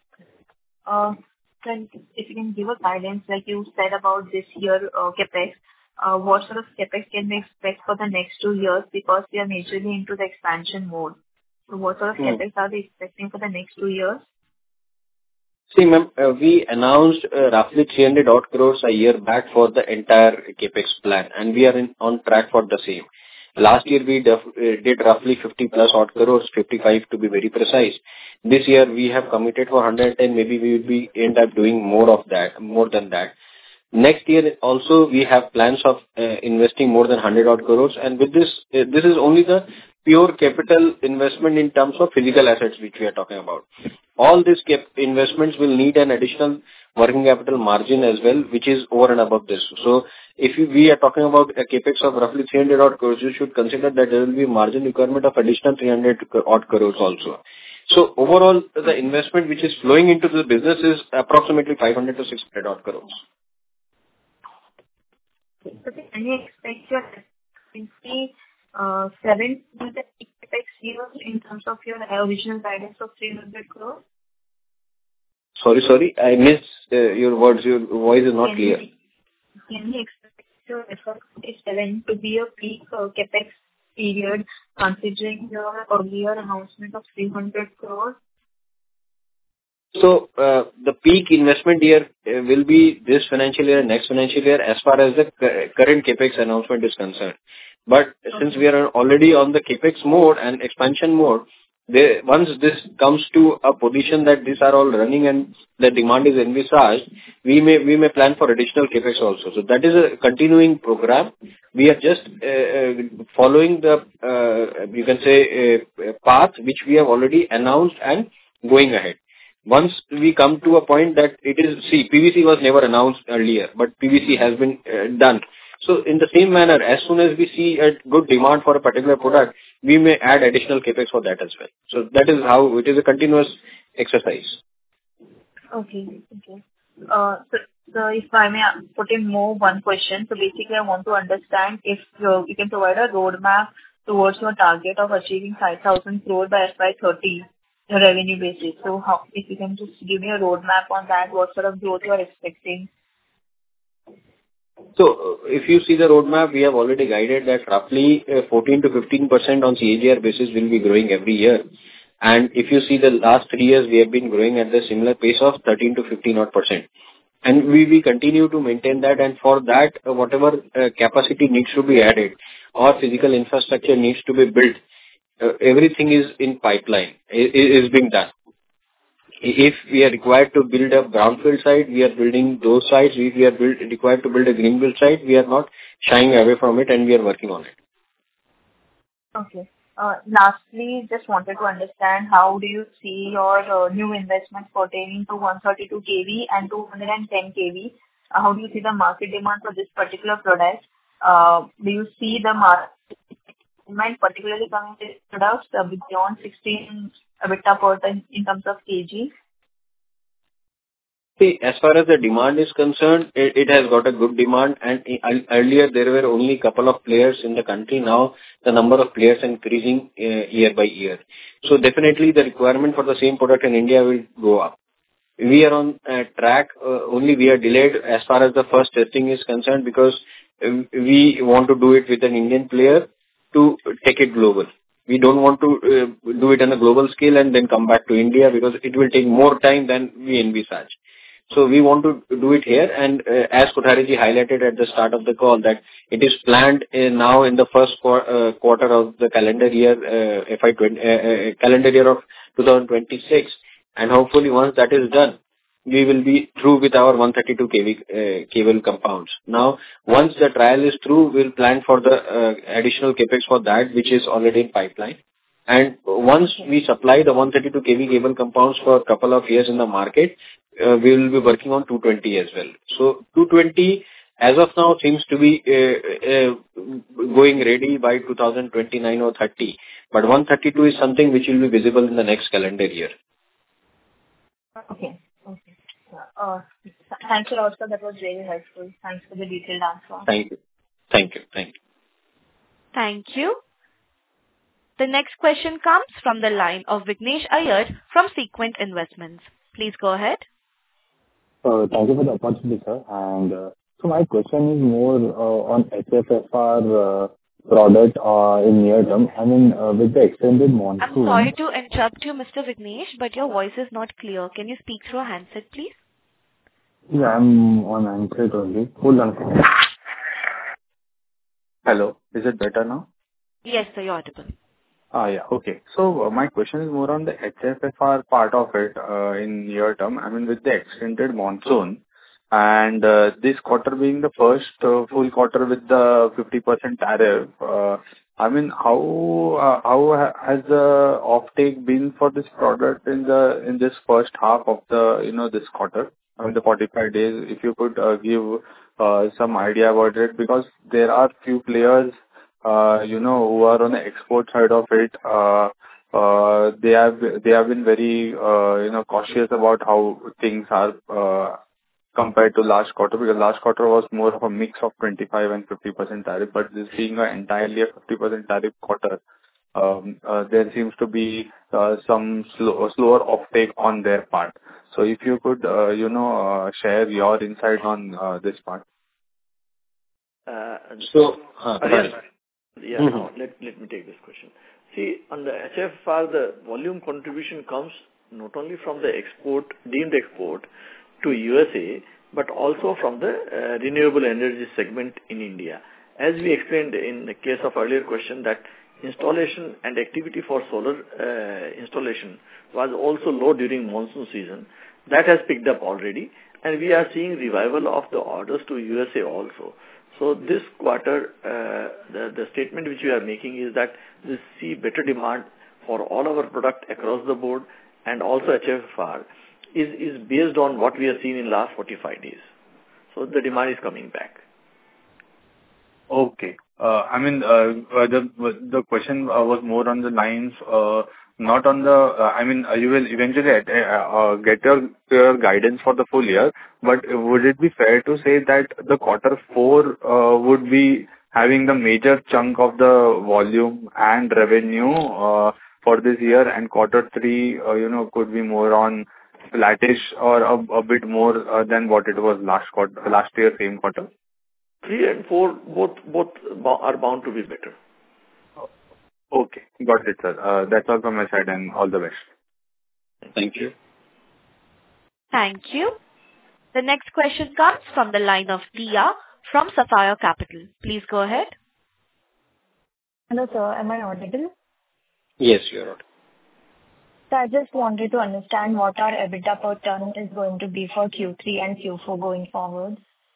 Uh, Then if you can give a guidance, like you said about this year, uh, CapEx, uh, what sort of CapEx can we expect for the next two years? Because we are majorly into the expansion mode. So what sort of Hmm. CapEx are we expecting for the next two years? See, ma'am, uh, we announced uh, roughly three hundred odd crores a year back for the entire CapEx plan, and we are in, on track for the same. Last year, we def, uh, did roughly fifty plus odd crores, fifty-five to be very precise. This year, we have committed for one hundred ten, maybe we will be end up doing more of that, more than that. Next year also, we have plans of uh, investing more than one hundred odd crores, and with this, uh, this is only the pure capital investment in terms of physical assets which we are talking about. All these cap investments will need an additional working capital margin as well, which is over and above this. So if you, we are talking about a capex of roughly three hundred odd crores, you should consider that there will be margin requirement of additional three hundred odd crores also. So overall, the investment which is flowing into the business is approximately five hundred to six hundred odd crores. So can you expect your twenty uh, seven to the CapEx years in terms of your original guidance of three hundred crores? Sorry, sorry, I missed uh, your words. Your voice is not Can clear. we, can we expect your F Y twenty-seven to be a peak uh, CapEx period, considering your earlier announcement of three hundred crores? So, uh, the peak investment year uh, will be this financial year and next financial year as far as the cu- current CapEx announcement is concerned. But since we are already on the CapEx mode and expansion mode, they, once this comes to a position that these are all running and the demand is envisaged, we may we may plan for additional CapEx also. So that is a continuing program. We are just uh, uh, following the, uh, you can say, uh, path which we have already announced and going ahead. Once we come to a point that it is, see, P V C was never announced earlier, but P V C has been uh, done. So in the same manner, as soon as we see a good demand for a particular product, we may add additional capex for that as well. So that is how it is, a continuous exercise. Okay. Okay. Uh, So so if I may put in more one question. So basically, I want to understand if uh, you can provide a roadmap towards your target of achieving five thousand crore by F Y thirty revenue basis. So how, if you can just give me a roadmap on that, what sort of growth you are expecting? So uh, if you see the roadmap, we have already guided that roughly uh, fourteen to fifteen percent on C A G R basis will be growing every year. And if you see the last three years, we have been growing at the similar pace of thirteen to fifteen odd percent. And we will continue to maintain that, and for that, uh, whatever uh, capacity needs to be added or physical infrastructure needs to be built, uh, everything is in pipeline, i- i- is being done. If we are required to build a brownfield site, we are building those sites. If we are build, required to build a greenfield site, we are not shying away from it, and we are working on it. Okay. Uh, Lastly, just wanted to understand how do you see your uh, new investments pertaining to one thirty-two kV and two hundred ten kV? uh, how do you see the market demand for this particular product? Uh, do you see the market demand particularly coming to these products uh, beyond sixteen EBITDA per ton in terms of kg? See, as far as the demand is concerned, it, it has got a good demand, and e- earlier there were only a couple of players in the country. Now the number of players is increasing uh, year by year. So definitely the requirement for the same product in India will go up. We are on uh, track, uh, only we are delayed as far as the first testing is concerned, because uh, we want to do it with an Indian player to take it global. We don't want to uh, do it on a global scale and then come back to India, because it will take more time than we envisage. So we want to do it here, and uh, as Kothari ji highlighted at the start of the call, that it is planned uh, now in the first qu- uh, quarter of the calendar year, uh, F Y twenty, uh, uh, calendar year of twenty twenty-six, and hopefully once that is done, we will be through with our one thirty-two kilovolt uh, cable compounds. Now, once the trial is through, we'll plan for the uh, additional capex for that, which is already in pipeline. And once we supply the one thirty-two kilovolt cable compounds for a couple of years in the market, uh, we will be working on two twenty as well. So two twenty, as of now, seems to be uh, uh, going ready by two thousand twenty-nine or thirty. But one thirty-two is something which will be visible in the next calendar year. Okay. Okay. Uh, Thanks a lot, sir. That was very helpful. Thanks for the detailed answer. Thank you. Thank you. Thank you. Thank you. The next question comes from the line of Vignesh Iyer from Sequent Investments. Please go ahead. Uh, Thank you for the opportunity, sir. And uh, so my question is more uh, on H F F R uh, product uh, in near term. I mean, uh, with the extended monsoon. I'm sorry to interrupt you, Mister Vignesh, but your voice is not clear. Can you speak through a handset, please? Yeah, I'm on handset only. Hold on. Hello, is it better now? Yes, sir, you're audible. Ah, yeah. Okay. So uh, my question is more on the H F F R part of it uh, in near term. I mean, with the extended monsoon and uh, this quarter being the first uh, full quarter with the fifty percent tariff, uh, I mean, how uh, how ha- has the offtake been for this product in the in this first half of the you know this quarter? I mean, the forty-five days. If you could uh, give uh, some idea about it, because there are few players. Uh, you know, who are on the export side of it, uh, uh, they have they have been very, uh, you know, cautious about how things are uh, compared to last quarter, because last quarter was more of a mix of twenty-five and fifty percent tariff, but this being a entirely a fifty percent tariff quarter, um, uh, there seems to be uh, some slow, slower offtake on their part. So if you could, uh, you know, uh, share your insight on uh, this part. Uh, So, uh, Again, yeah, Mm-hmm. now let, let me take this question. See, on the H F R, the volume contribution comes not only from the export, deemed export to U S A, but also from the uh, renewable energy segment in India. As we explained in the case of earlier question, that installation and activity for solar uh, installation was also low during monsoon season. That has picked up already, and we are seeing revival of the orders to U S A also. So this quarter, uh, the, the statement which we are making is that we see better demand for all our product across the board, and also H F R is, is based on what we have seen in last forty-five days. So the demand is coming back. Okay. Uh, I mean, uh, the the question uh, was more on the lines, uh, not on the, uh, I mean, uh, you will eventually uh, uh, get your, your guidance for the full year, but would it be fair to say that the quarter four uh, would be having the major chunk of the volume and revenue uh, for this year, and quarter three, uh, you know, could be more on flattish or a, a bit more uh, than what it was last quarter, last year, same quarter? Three and four, both both are bound to be better. Okay, got it, sir. Uh, that's all from my side, and all the best. Thank you. Thank you. The next question comes from the line of Tia from Sapphire Capital. Please go ahead. Hello, sir. Am I audible? Yes, you're right. So I just wanted to understand what our EBITDA per ton is going to be for Q three and Q four going forward.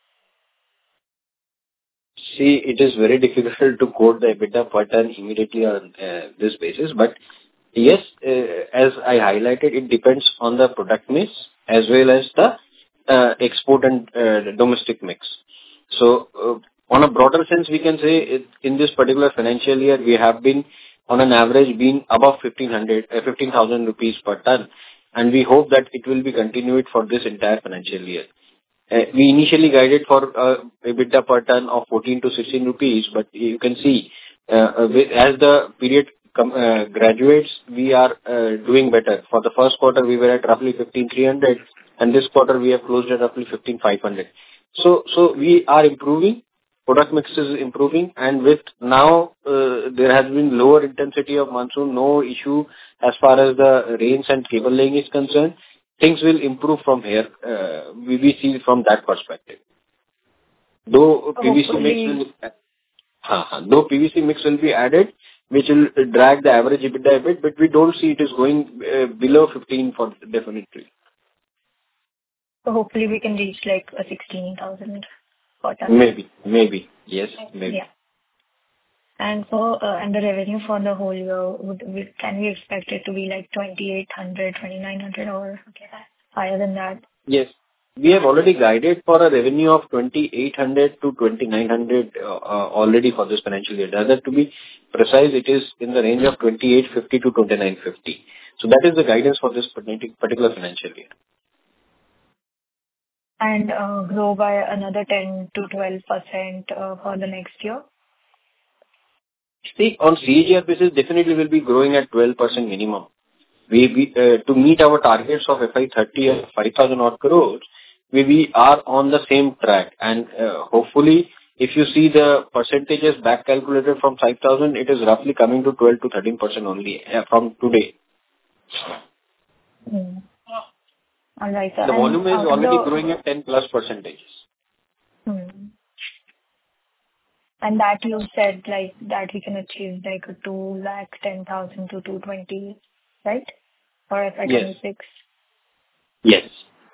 See, it is very difficult to quote the EBITDA per ton immediately on uh, this basis, but yes, uh, as I highlighted, it depends on the product mix as well as the uh, export and uh, domestic mix. So, uh, on a broader sense, we can say it, in this particular financial year, we have been on an average been above fifteen hundred, uh, fifteen thousand rupees per ton, and we hope that it will be continued for this entire financial year. Uh, we initially guided for uh, EBITDA per ton of fourteen to sixteen rupees, but you can see uh, uh, with- as the period com- uh, graduates, we are uh, doing better. For the first quarter, we were at roughly fifteen three hundred, and this quarter we have closed at roughly fifteen five hundred. So, so we are improving. Product mix is improving, and with now uh, there has been lower intensity of monsoon, no issue as far as the rains and cable laying is concerned. Things will improve from here. Uh, we, we see from that perspective. Though P V C mix will, uh, uh, though P V C mix will be added, which will drag the average EBITDA a bit, but we don't see it is going uh, below fifteen for definitely. So hopefully we can reach like a sixteen thousand per ton. Maybe, maybe, yes, maybe. Yeah. And so, uh, and the revenue for the whole year, would, would, can we expect it to be like twenty-eight hundred, twenty-nine hundred or higher than that? Yes. We have already guided for a revenue of twenty-eight hundred to twenty-nine hundred uh, uh, already for this financial year. Rather, to be precise, it is in the range of twenty-eight fifty to twenty-nine fifty. So that is the guidance for this particular financial year. And uh, grow by another ten to twelve percent uh, for the next year? See, on C A G R basis, definitely will be growing at twelve percent minimum. We, we uh, to meet our targets of F Y thirty of five thousand odd crores, we, we are on the same track. And uh, hopefully, if you see the percentages back calculated from five thousand, it is roughly coming to twelve to thirteen percent only uh, from today. Mm. All right, sir. The volume is And already the, growing at ten plus percentages. Hmm. And that you said like that we can achieve like a two lakh ten thousand to two twenty, right? For F Y twenty-six. Yes.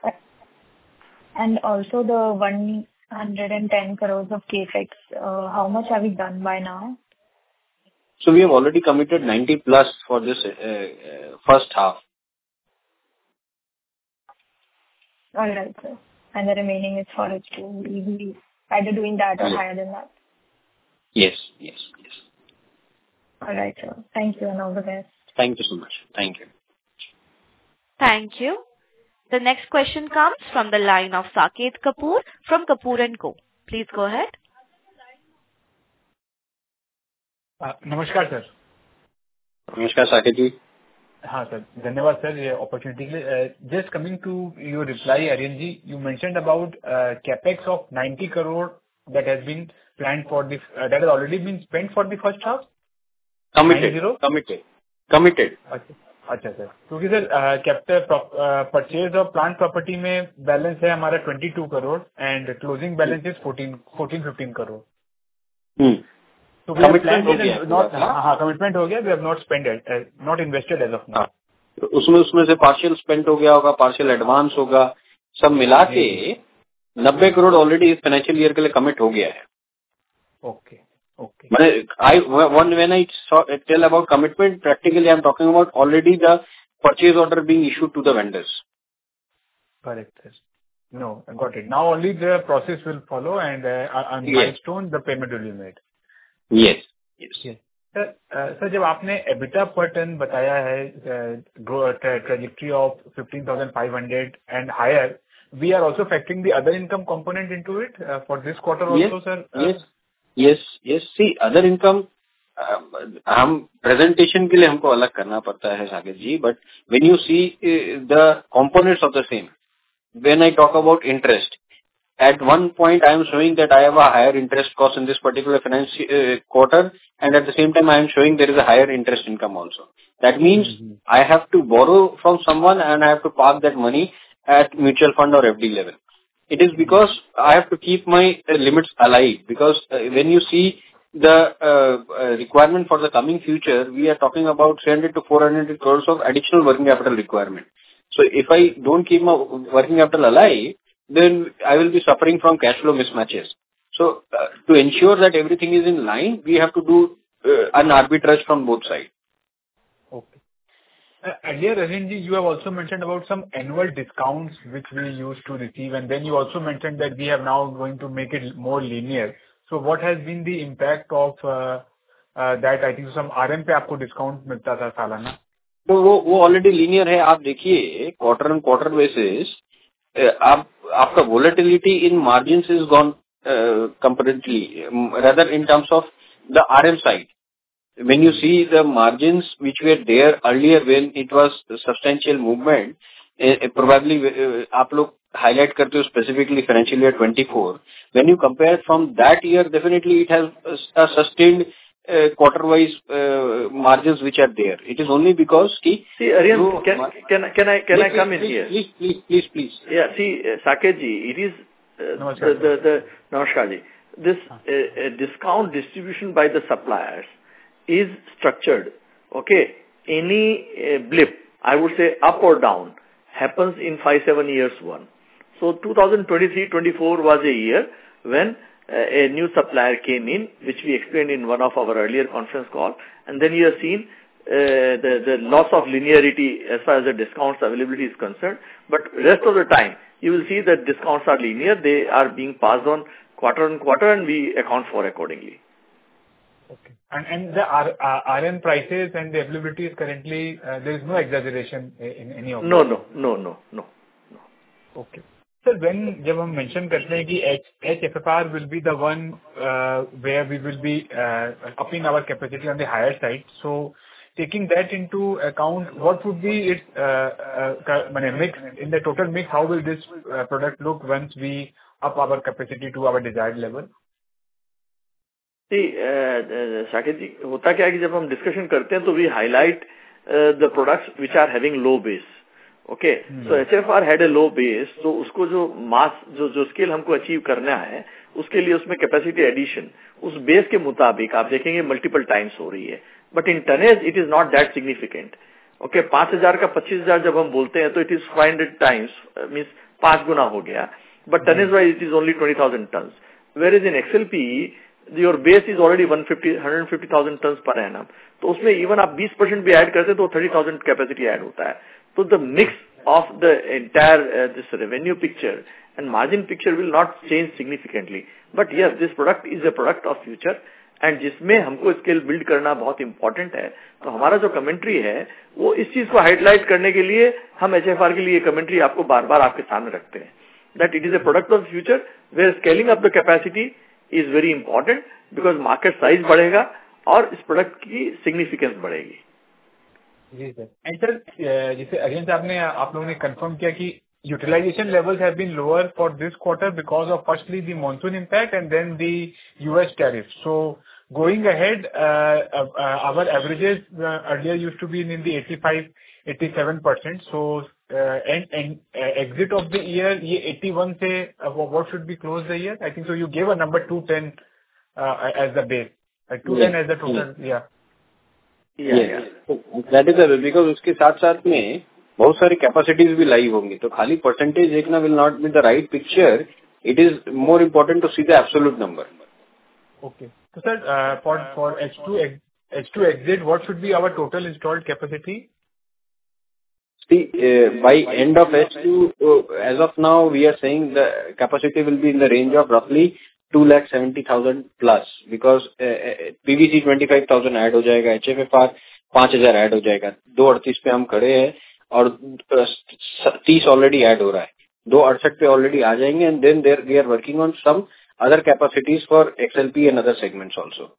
And also the one hundred ten crores of capex, uh, how much have we done by now? So we have already committed ninety plus for this uh, uh, first half. All right, sir. And the remaining is for us to be either doing that or Yes. higher than that. Yes, yes, yes. All right, sir. Thank you and all the best. Thank you so much. Thank you. Thank you. The next question comes from the line of Saket Kapoor from Kapoor and Co. Please go ahead. Uh, नमस्कार sir. नमस्कार साकेत जी. हाँ sir, धन्यवाद sir ये opportunity के लिए. Just coming to your reply, Aryan ji, you mentioned about uh, capex of ninety crore that has been planned for the uh, that has already been spent for the first half. Committed. Committed. Committed. अच्छा अच्छा sir, क्योंकि sir capital purchase of plant property में balance है हमारा twenty-two crore and closing balance is fourteen fifteen crore. So we have planned it and not, हाँ commitment हो गया, we have not spent it, uh, not invested as of now. उसमें उसमें से partial spend हो गया होगा, पार्शियल एडवांस होगा, सब मिला के नब्बे करोड़ ऑलरेडी इस फाइनेंशियल ईयर के लिए कमिट हो गया है. Okay okay. मैंने I one when I tell about commitment, practically I am talking about already the purchase order being issued to the vendors. Correct sir. No, I got it. Now only the process will follow and uh, on Yes. milestone the payment will be made. Yes. Yes. Sir sir जब आपने EBITDA per ton बताया है growth trajectory of fifteen thousand five hundred and higher, we are also factoring the other income component into it uh, for this quarter also, sir. Yes. Yes. Yes. See, other income. हम presentation के लिए हमको अलग करना पड़ता है Saket ji, but when you see the components of the same, when I talk about interest, at one point I am showing that I have a higher interest cost in this particular finance uh, quarter, and at the same time I am showing there is a higher interest income also. That means mm-hmm. I have to borrow from someone and I have to park that money at mutual fund or F D level. It is because I have to keep my uh, limits alive, because uh, when you see the uh, uh, requirement for the coming future, we are talking about three hundred to four hundred crores of additional working capital requirement. So if I don't keep my working capital alive, then I will be suffering from cash flow mismatches. So uh, to ensure that everything is in line, we have to do uh, an arbitrage from both sides. Okay. Uh, Earlier, Arvind ji, you have also mentioned about some annual discounts which we used to receive, and then you also mentioned that we are now going to make it more linear. So what has been the impact of uh, uh, that? I think some R M पे आपको discount मिलता था सालाना. तो वो वो already linear है. आप देखिए क्वार्टर ऑन क्वार्टर बेसिस आप आपका volatility in margins is gone comparatively rather in terms of the RM side. When you see the margins which were there earlier when it was substantial movement, uh, probably uh, आप लोग highlight करते हो specifically financial year twenty-four. When you compare from that year, definitely it has a, a sustained uh, quarter-wise uh, margins which are there. It is only because ki see, Aryan, so, can can can I can please, I come please, in here? Please, please, please, please. Yeah, see, uh, Saket ji, it is uh, the the the Namaskar ji. This uh, uh, discount distribution by the suppliers is structured. Okay, any uh, blip, I would say up or down, happens in five seven years one. So twenty twenty-three twenty-four was a year when uh, a new supplier came in, which we explained in one of our earlier conference call, and then you have seen uh, the the loss of linearity as far as the discounts availability is concerned. But rest of the time, you will see that discounts are linear; they are being passed on quarter on quarter, and we account for accordingly. Okay. And and the R, uh, R M prices and the availability is currently, uh, there is no exaggeration in any of No, no, no, no, no, no. Okay. Sir, when जब हम mention करते हैं कि H, H F F R will be the one uh, where we will be uh, upping our capacity on the higher side. So taking that into account, what would be its uh, uh, mix in the total mix? How will this uh, product look once we up our capacity to our desired level? See, Saket ji, होता क्या है कि जब हम discussion करते हैं तो we highlight uh, the products which are having low base. Okay, hmm. so H F R had a low base, तो उसको जो मास जो जो स्केल हमको अचीव करना है उसके लिए उसमें कैपेसिटी एडिशन उस बेस के मुताबिक आप देखेंगे मल्टीपल टाइम्स हो रही है. But in tonnage it is not that significant. Okay, पांच हजार का पच्चीस हजार जब हम बोलते हैं तो it is five hundred times means पांच गुना हो गया. But tonnage wise it is only twenty thousand ton. Where is in XLP your base is already one fifty hundred fifty thousand ton per annum. तो उसमें even आप बीस percent भी add करते हैं तो थर्टी थाउजेंड कैपेसिटी ऐड होता है. तो the mix of the entire this revenue picture and margin picture will not change significantly. But yes, this product is a product of future and जिसमें हमको scale build करना बहुत important है. तो हमारा जो कमेंट्री है वो इस चीज को हाईलाइट करने के लिए हम एचएफआर के लिए कमेंट्री आपको बार बार आपके सामने रखते हैं. That it is a product of future where scaling up the capacity is very important because market size बढ़ेगा और इस प्रोडक्ट की सिग्निफिकेंस बढ़ेगी. जी सर. एंड सर, जैसे अरियन साहब ने आप लोगों ने कंफर्म किया कि utilization levels have been lower for this quarter because of firstly the monsoon impact and then the U S tariffs. So going ahead, uh, uh, our averages uh, earlier used to be in the eighty-five, eighty-seven percent. So uh, and and uh, exit of the year, ये eighty-one से uh, what should be close the year? I think so. You gave a number two ten uh, as the base, uh, two ten as the total. Yeah. Yeah. yeah. yeah. That is the because उसके साथ साथ में बहुत सारी capacities भी live होंगी. तो खाली परसेंटेज देखना will not be the right picture. It is more important to see the absolute number. Okay, तो sir for for H two H two exit what should be our total installed capacity? See, uh, by end of H two, uh, as of now, we are saying the capacity will be in the range of roughly two lakh seventy thousand plus because uh, P V C twenty-five thousand add हो जाएगा, H F F R पांच हजार add हो जाएगा. दो अड़तीस पे हम खड़े हैं और तीस ऑलरेडी ऐड हो रहा है. दो अड़सठ पे ऑलरेडी आ जाएंगे and then there we are working on some other capacities for XLP and other segments also.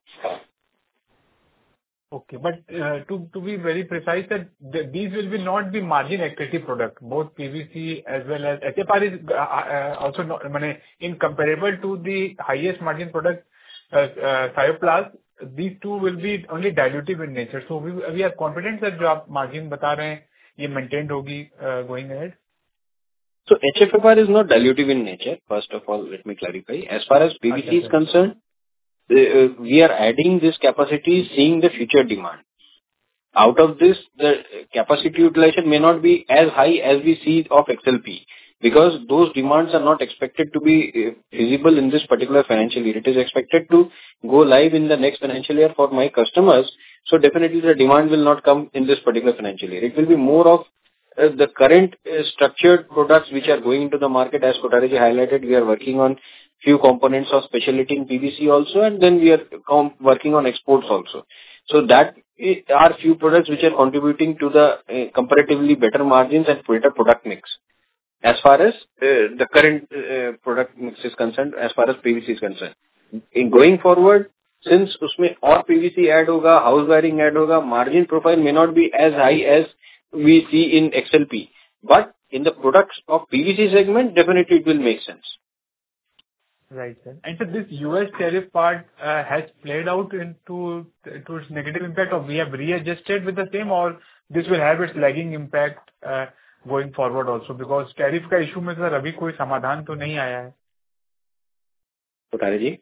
Okay, but uh, to to be very precise, that th these will be not be margin accretive product. Both P V C as well as H F R is uh, uh, also not, mane, in comparable to the highest margin product, uh, uh, Thioplast, these two will be only dilutive in nature. So we we are confident that जो आप margin बता रहे हैं ये maintained होगी uh, going ahead. So H F F R is not dilutive in nature. First of all, let me clarify. As far as P V C is concerned, Uh, we are adding this capacity seeing the future demand. Out of this, the capacity utilization may not be as high as we see of X L P because those demands are not expected to be uh, feasible in this particular financial year. It is expected to go live in the next financial year for my customers. So definitely the demand will not come in this particular financial year. It will be more of uh, the current uh, structured products which are going into the market. As Kothari ji highlighted, we are working on few components of specialty in P V C also, and then we are com- working on exports also. So that are few products which are contributing to the uh, comparatively better margins and better product mix. As far as uh, the current uh, product mix is concerned, as far as P V C is concerned. In going forward, since उसमें और P V C add होगा, house wiring add होगा, margin profile may not be as high as we see in X L P. But in the products of P V C segment, definitely it will make sense. Right, sir. And so this U S tariff part uh, has played out into to its negative impact, or we have readjusted with the same, or this will have its lagging impact uh, going forward also, because tariff का issue में sir अभी कोई समाधान तो नहीं आया है. कोठारी जी,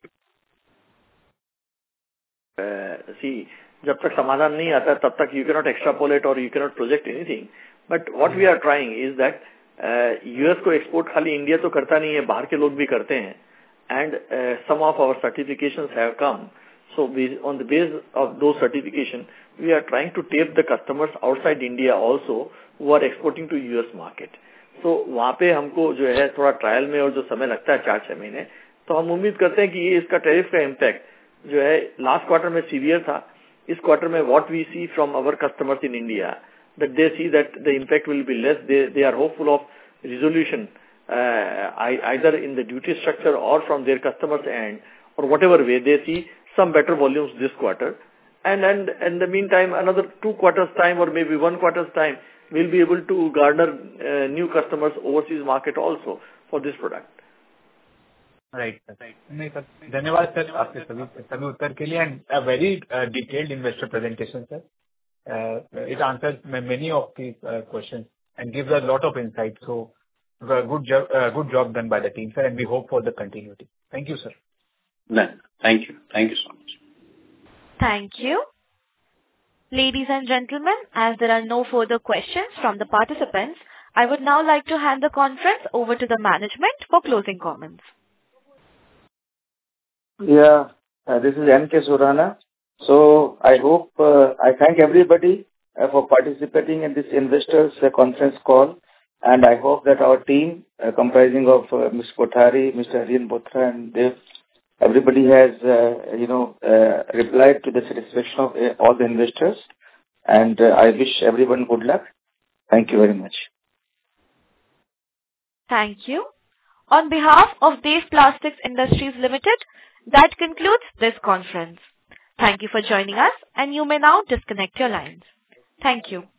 see, जब तक समाधान नहीं आता तब तक you cannot extrapolate or you cannot project anything. But what we are trying is that uh, U S को export खाली India तो करता नहीं है, बाहर के लोग भी करते हैं. And uh, some of our certifications have come. So we, on the basis of those certifications, we are trying to tape the customers outside India also who are exporting to U S market. So वहाँ पे हमको जो है थोड़ा trial में और जो समय लगता है चार छह महीने, तो हम उम्मीद करते हैं कि ये इसका टैरिफ का इम्पैक्ट जो है लास्ट क्वार्टर में सीवियर था. इस क्वार्टर में what we see from our customers in India, that they see that the impact will be less. They they are hopeful of resolution. Uh, either in the duty structure or from their customers' end, or whatever way they see some better volumes this quarter, and and in the meantime another two quarters time or maybe one quarter's time we'll be able to garner uh, new customers overseas market also for this product. Right, right. नहीं sir, धन्यवाद sir आपके सभी सभी उत्तर के लिए, and a very uh, detailed investor presentation, sir. Uh, it answers many of these uh, questions and gives a lot of insight. So. Good job, uh, good job done by the team, sir, and we hope for the continuity. Thank you, sir. Thank you. Thank you so much. Thank you. Ladies and gentlemen, as there are no further questions from the participants, I would now like to hand the conference over to the management for closing comments. Yeah, uh, this is N K Surana. So I hope, uh, I thank everybody uh, for participating in this investors uh, conference call. And I hope that our team, uh, comprising of uh, Mister Kothari, Mister Aryan Bothra, and Dev, everybody has, uh, you know, uh, replied to the satisfaction of uh, all the investors. And uh, I wish everyone good luck. Thank you very much. Thank you. On behalf of Dev Plastics Industries Limited, that concludes this conference. Thank you for joining us, and you may now disconnect your lines. Thank you.